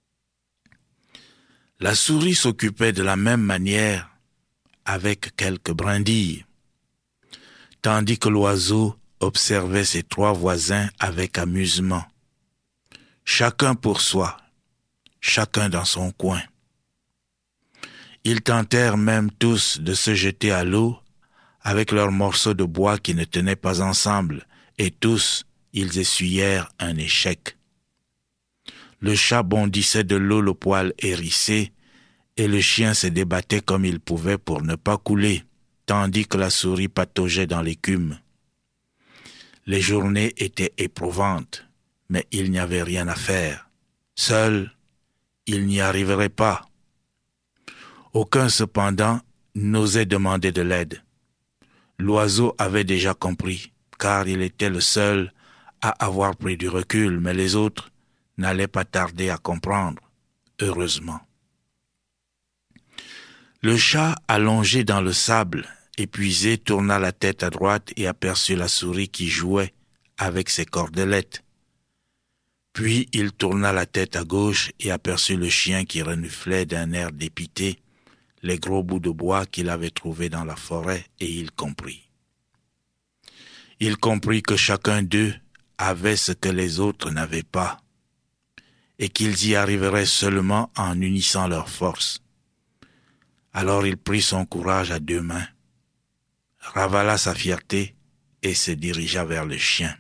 La souris s'occupait de la même manière, avec quelques brindilles, tandis que l'oiseau observait ses trois voisins avec amusement. Chacun pour soi, chacun dans son coin. Ils tentèrent même tous de se jeter à l'eau avec leurs morceaux de bois qui ne tenaient pas ensemble, et tous, ils essuyèrent un échec. Le chat bondissait de l'eau le poil hérissé, et le chien se débattait comme il pouvait pour ne pas couler, tandis que la souris pataugeait dans l'écume. Les journées étaient éprouvantes, mais il n'y avait rien à faire. Seul, il n'y arriverait pas. Aucun, cependant, n'osait demander de l'aide. L'oiseau avait déjà compris, car il était le seul à avoir pris du recul, mais les autres n'allaient pas tarder à comprendre, heureusement. Le chat, allongé dans le sable, épuisé, tourna la tête à droite et aperçut la souris qui jouait avec ses cordelettes. Puis il tourna la tête à gauche et aperçut le chien qui reniflait d'un air dépité les gros bouts de bois qu'il avait trouvés dans la forêt, et il comprit. Il comprit que chacun d'eux avait ce que les autres n'avaient pas, et qu'ils y arriveraient seulement en unissant leurs forces. Alors il prit son courage à deux mains, ravala sa fierté et se dirigea vers le chien.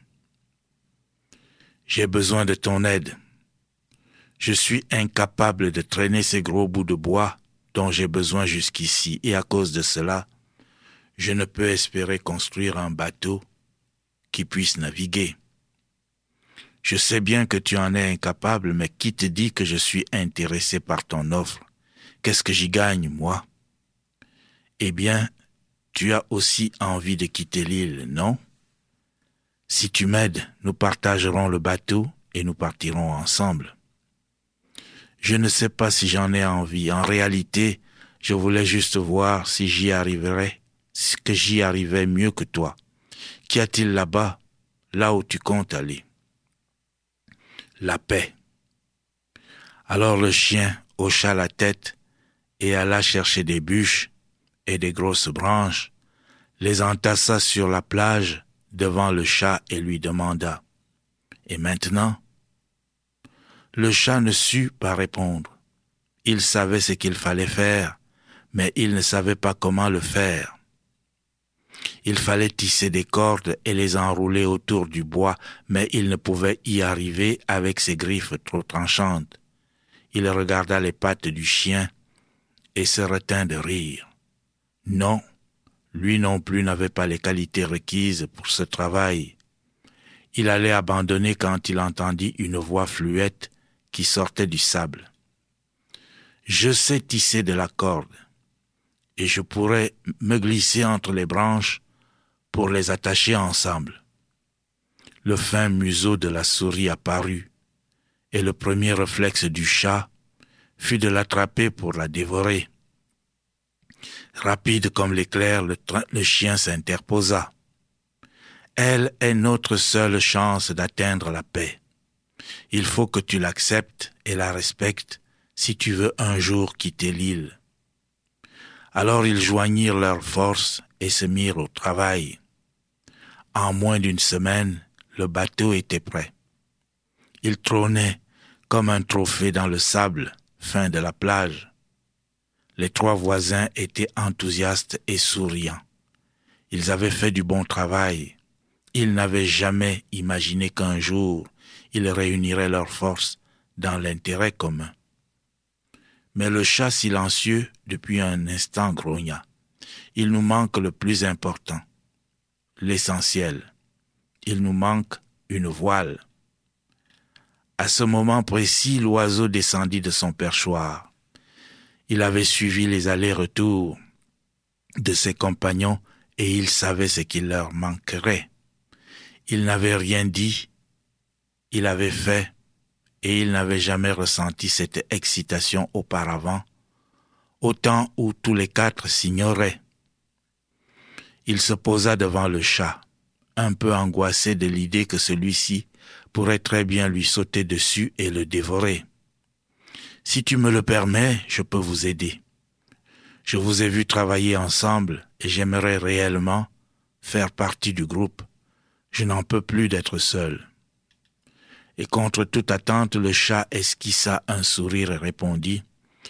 « J'ai besoin de ton aide. Je suis incapable de traîner ces gros bouts de bois dont j'ai besoin jusqu'ici, et à cause de cela, je ne peux espérer construire un bateau qui puisse naviguer. Je sais bien que tu en es incapable, mais qui te dit que je suis intéressé par ton offre? Qu'est-ce que j'y gagne, moi? Eh bien, tu as aussi envie de quitter l'île, non? Si tu m'aides, nous partagerons le bateau et nous partirons ensemble. Je ne sais pas si j'en ai envie. En réalité, je voulais juste voir si j'y arriverais, que j'y arrivais mieux que toi. Qu'y a-t-il là-bas, là où tu comptes aller? La paix. Alors le chien hocha la tête et alla chercher des bûches et des grosses branches, les entassa sur la plage devant le chat et lui demanda: « Et maintenant ?» Le chat ne sut pas répondre. Il savait ce qu'il fallait faire, mais il ne savait pas comment le faire. Il fallait tisser des cordes et les enrouler autour du bois, mais il ne pouvait y arriver avec ses griffes trop tranchantes. Il regarda les pattes du chien et se retint de rire. Non, lui non plus n'avait pas les qualités requises pour ce travail. Il allait abandonner quand il entendit une voix fluette qui sortait du sable. « Je sais tisser de la corde, et je pourrais me glisser entre les branches pour les attacher ensemble. » Le fin museau de la souris apparut, et le premier réflexe du chat fut de l'attraper pour la dévorer. Rapide comme l'éclair, le, tra- le chien s'interposa. « Elle est notre seule chance d'atteindre la paix. Il faut que tu l'acceptes et la respectes si tu veux un jour quitter l'île. » Alors ils joignirent leurs forces et se mirent au travail. En moins d'une semaine, le bateau était prêt. Il trônait comme un trophée dans le sable fin de la plage. Les trois voisins étaient enthousiastes et souriants. Ils avaient fait du bon travail. Ils n'avaient jamais imaginé qu'un jour, ils réuniraient leurs forces dans l'intérêt commun. Mais le chat silencieux, depuis un instant, grogna. Il nous manque le plus important, l'essentiel. Il nous manque une voile. À ce moment précis, l'oiseau descendit de son perchoir. Il avait suivi les allers-retours de ses compagnons et il savait ce qu'il leur manquerait. Il n'avait rien dit, il avait fait, et il n'avait jamais ressenti cette excitation auparavant, au temps où tous les quatre s'ignoraient. Il se posa devant le chat, un peu angoissé de l'idée que celui-ci pourrait très bien lui sauter dessus et le dévorer. « Si tu me le permets, je peux vous aider. Je vous ai vu travailler ensemble et j'aimerais réellement faire partie du groupe. Je n'en peux plus d'être seul. » Et contre toute attente, le chat esquissa un sourire et répondit: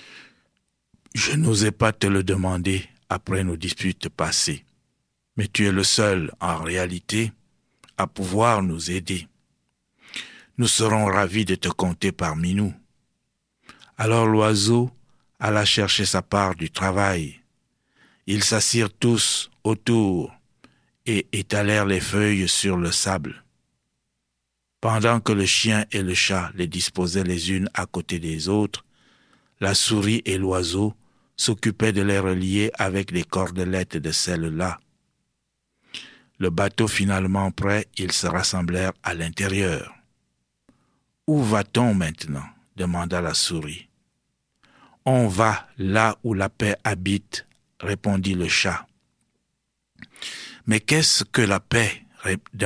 « Je n'osais pas te le demander après nos disputes passées, mais tu es le seul, en réalité, à pouvoir nous aider. Nous serons ravis de te compter parmi nous. » Alors l'oiseau alla chercher sa part du travail. Ils s'assirent tous autour et étalèrent les feuilles sur le sable. Pendant que le chien et le chat les disposaient les unes à côté des autres, la souris et l'oiseau s'occupaient de les relier avec des cordelettes de celles-là. Le bateau finalement prêt, ils se rassemblèrent à l'intérieur. « Où va-t-on maintenant ?» demanda la souris. « On va là où la paix habite, » répondit le chat. « Mais qu'est-ce que la paix ?»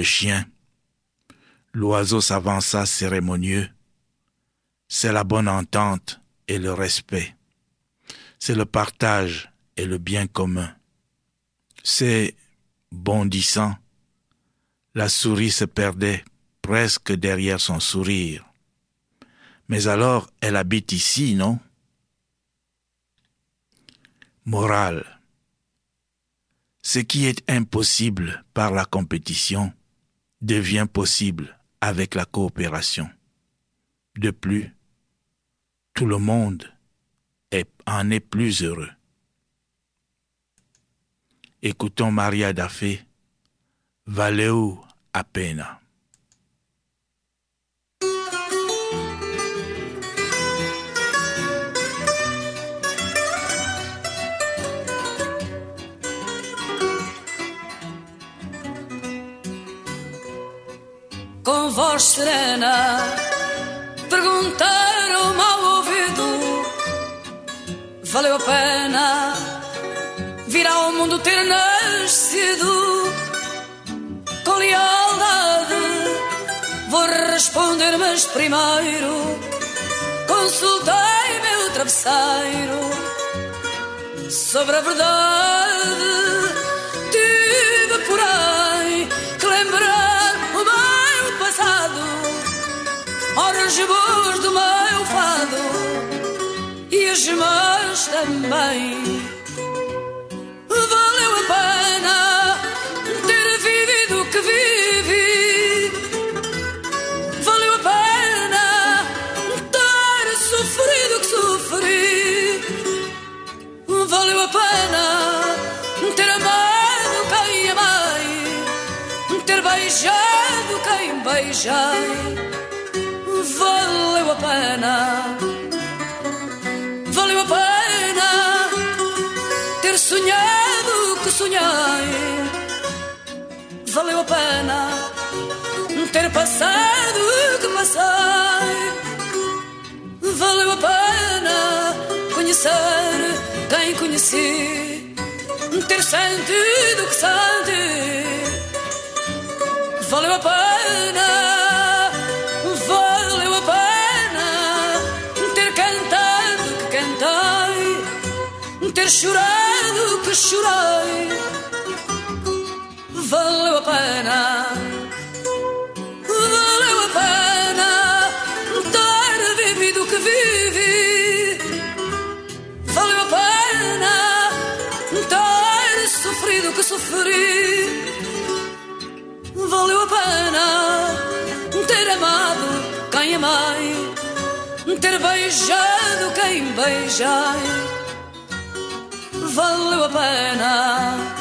demanda le chien. L'oiseau s'avança cérémonieux. C'est la bonne entente et le respect. C'est le partage et le bien commun. C'est, bondissant, la souris se perdait presque derrière son sourire. Mais alors, elle habite ici, non? Morale. Ce qui est impossible par la compétition devient possible avec la coopération. De plus, tout le monde est, en est plus heureux. Écoutons Maria Daffé, Valeu a pena. Com voz serena perguntaram ao ouvido: valeu a pena vir ao mundo ter nascido? Com lealdade vou responder, mas primeiro consultei meu travesseiro sobre a verdade. Tive, porém, que lembrar o meu passado, horas boas do meu fado e as más também. Valeu a pena ter vivido o que vivi, valeu a pena ter sofrido o que sofri, valeu a pena ter amado quem amei, ter beijado quem beijei. Valeu a pena, valeu a pena ter sonhado o que sonhei, valeu a pena ter passado o que passei, valeu a pena conhecer quem conheci, ter sentido o que senti, valeu a pena, valeu a pena ter cantado o que cantei, ter chorado o que chorei, valeu a pena, valeu a pena ter vivido o que vivi, valeu a pena ter sofrido o que sofri, valeu a pena ter amado quem amei, ter beijado quem beijei, valeu a pena.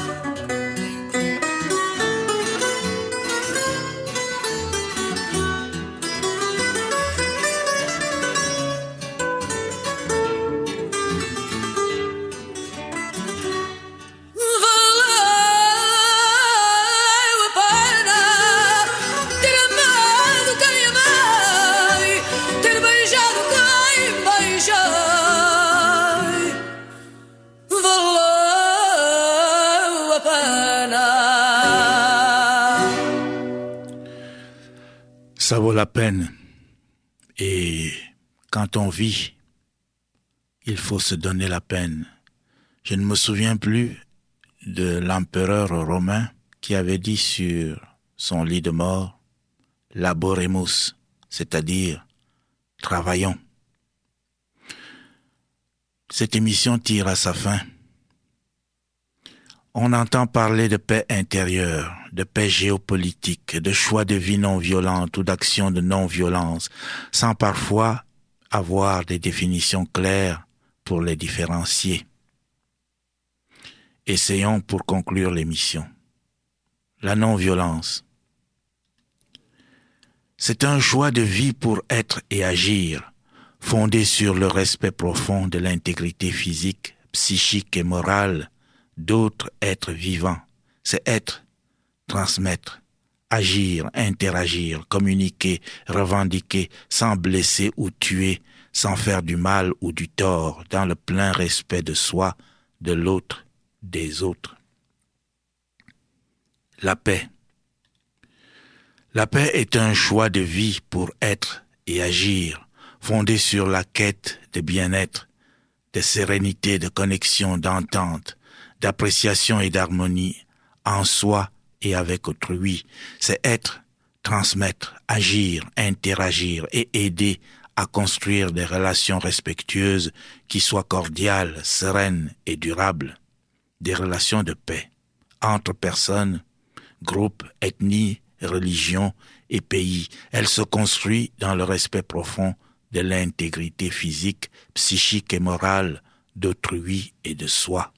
Ça vaut la peine. Et quand on vit, il faut se donner la peine. Je ne me souviens plus de l'empereur romain qui avait dit sur son lit de mort, laboremus, c'est-à-dire travaillons. Cette émission tire à sa fin. On entend parler de paix intérieure, de paix géopolitique, de choix de vie non violente ou d'action de non-violence, sans parfois avoir des définitions claires pour les différencier. Essayons pour conclure l'émission. La non-violence. C'est un choix de vie pour être et agir, fondé sur le respect profond de l'intégrité physique, psychique et morale d'autres êtres vivants. C'est être, transmettre, agir, interagir, communiquer, revendiquer, sans blesser ou tuer, sans faire du mal ou du tort, dans le plein respect de soi, de l'autre, des autres. La paix. La paix est un choix de vie pour être et agir, fondé sur la quête de bien-être, de sérénité, de connexion, d'entente, d'appréciation et d'harmonie en soi et avec autrui. C'est être, transmettre, agir, interagir et aider à construire des relations respectueuses qui soient cordiales, sereines et durables. Des relations de paix entre personnes, groupes, ethnies, religions et pays. Elle se construit dans le respect profond de l'intégrité physique, psychique et morale d'autrui et de soi.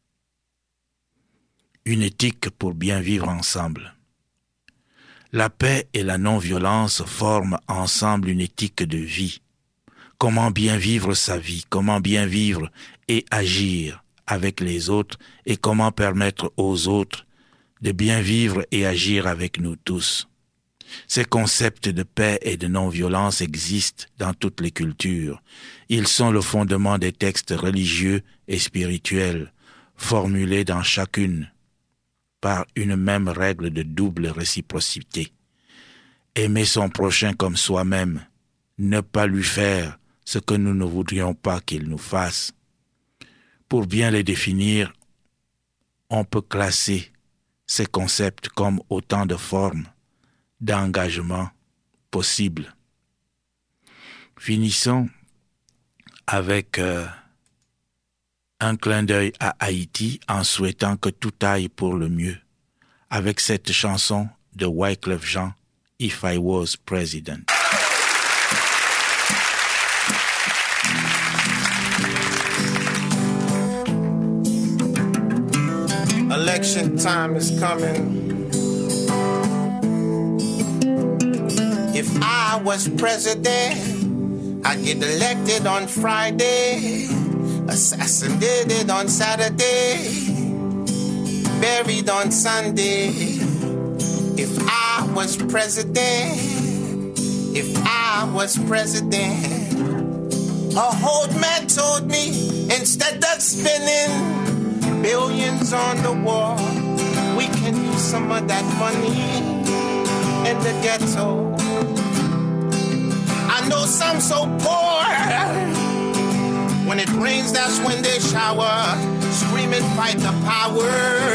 Une éthique pour bien vivre ensemble. La paix et la non-violence forment ensemble une éthique de vie. Comment bien vivre sa vie, comment bien vivre et agir avec les autres et comment permettre aux autres de bien vivre et agir avec nous tous. Ces concepts de paix et de non-violence existent dans toutes les cultures. Ils sont le fondement des textes religieux et spirituels, formulés dans chacune par une même règle de double réciprocité. Aimer son prochain comme soi-même, ne pas lui faire ce que nous ne voudrions pas qu'il nous fasse. Pour bien les définir, on peut classer ces concepts comme autant de formes d'engagement possibles. Finissons avec euh, un clin d'œil à Haïti en souhaitant que tout aille pour le mieux, avec cette chanson de Wyclef Jean, If I Was President. Election time is coming. If I was president, I'd get elected on Friday, assassinated on Saturday, buried on Sunday. If I was president, if I was president, a old man told me, instead of spending billions on the wall, we can use some of that money in the ghetto. I know some so poor, when it rains that's when they shower, screaming fight the power.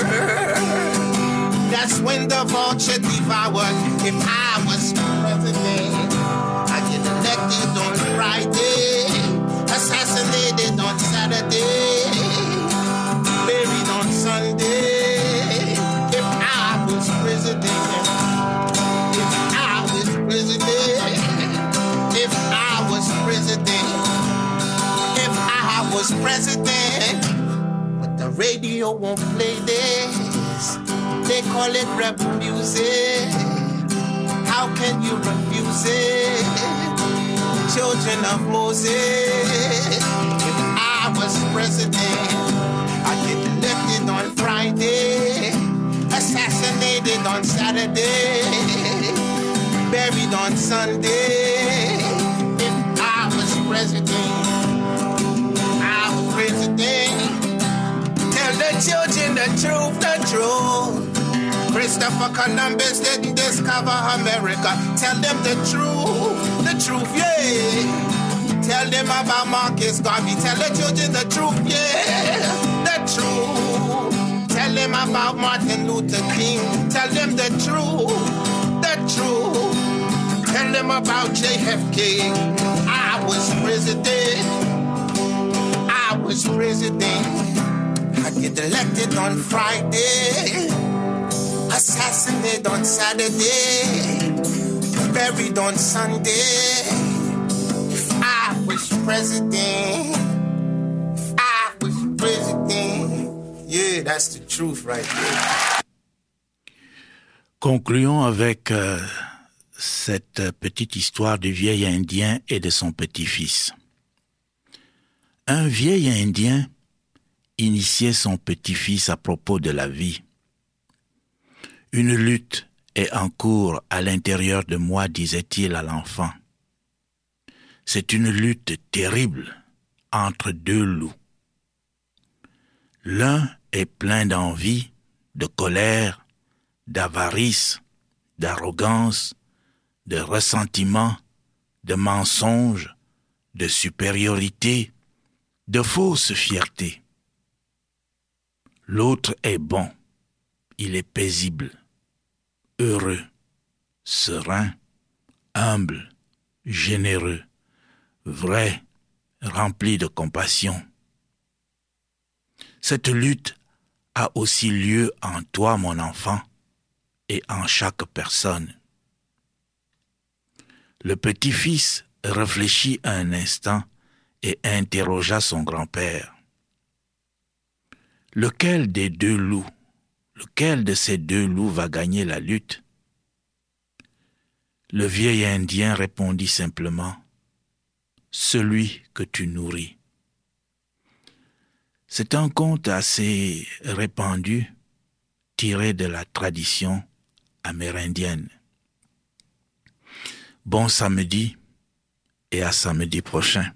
That's when the vulture devoured. If I was president, I'd get elected on Friday, assassinated on Saturday, buried on Sunday. If I was president, if I was president, if I was president, if I was president, but the radio won't play this. They call it rebel music. How can you refuse it? Children of Moses. If I was president, I'd get elected on Friday, assassinated on Saturday, buried on Sunday. If I was president, I was president. Tell the children the truth, the truth. Christopher Columbus didn't discover America. Tell them the truth, the truth, yeah. Tell them about Marcus Garvey. Tell the children the truth, yeah, the truth. Tell them about Martin Luther King. Tell them the truth, the truth. Tell them about J F K. I was president. I was president. I get elected on Friday, assassinated on Saturday, buried on Sunday. If I was president, if I was president, yeah, that's the truth right there. Concluons avec euh, cette petite histoire du vieil Indien et de son petit-fils. Un vieil Indien initiait son petit-fils à propos de la vie. Une lutte est en cours à l'intérieur de moi, disait-il à l'enfant. C'est une lutte terrible entre deux loups. L'un est plein d'envie, de colère, d'avarice, d'arrogance, de ressentiment, de mensonge, de supériorité, de fausse fierté. L'autre est bon, il est paisible, heureux, serein, humble, généreux, vrai, rempli de compassion. Cette lutte a aussi lieu en toi, mon enfant, et en chaque personne. Le petit-fils réfléchit un instant et interrogea son grand-père. Lequel des deux loups, lequel de ces deux loups va gagner la lutte? Le vieil Indien répondit simplement, « Celui que tu nourris. » C'est un conte assez répandu, tiré de la tradition amérindienne. Bon samedi et à samedi prochain.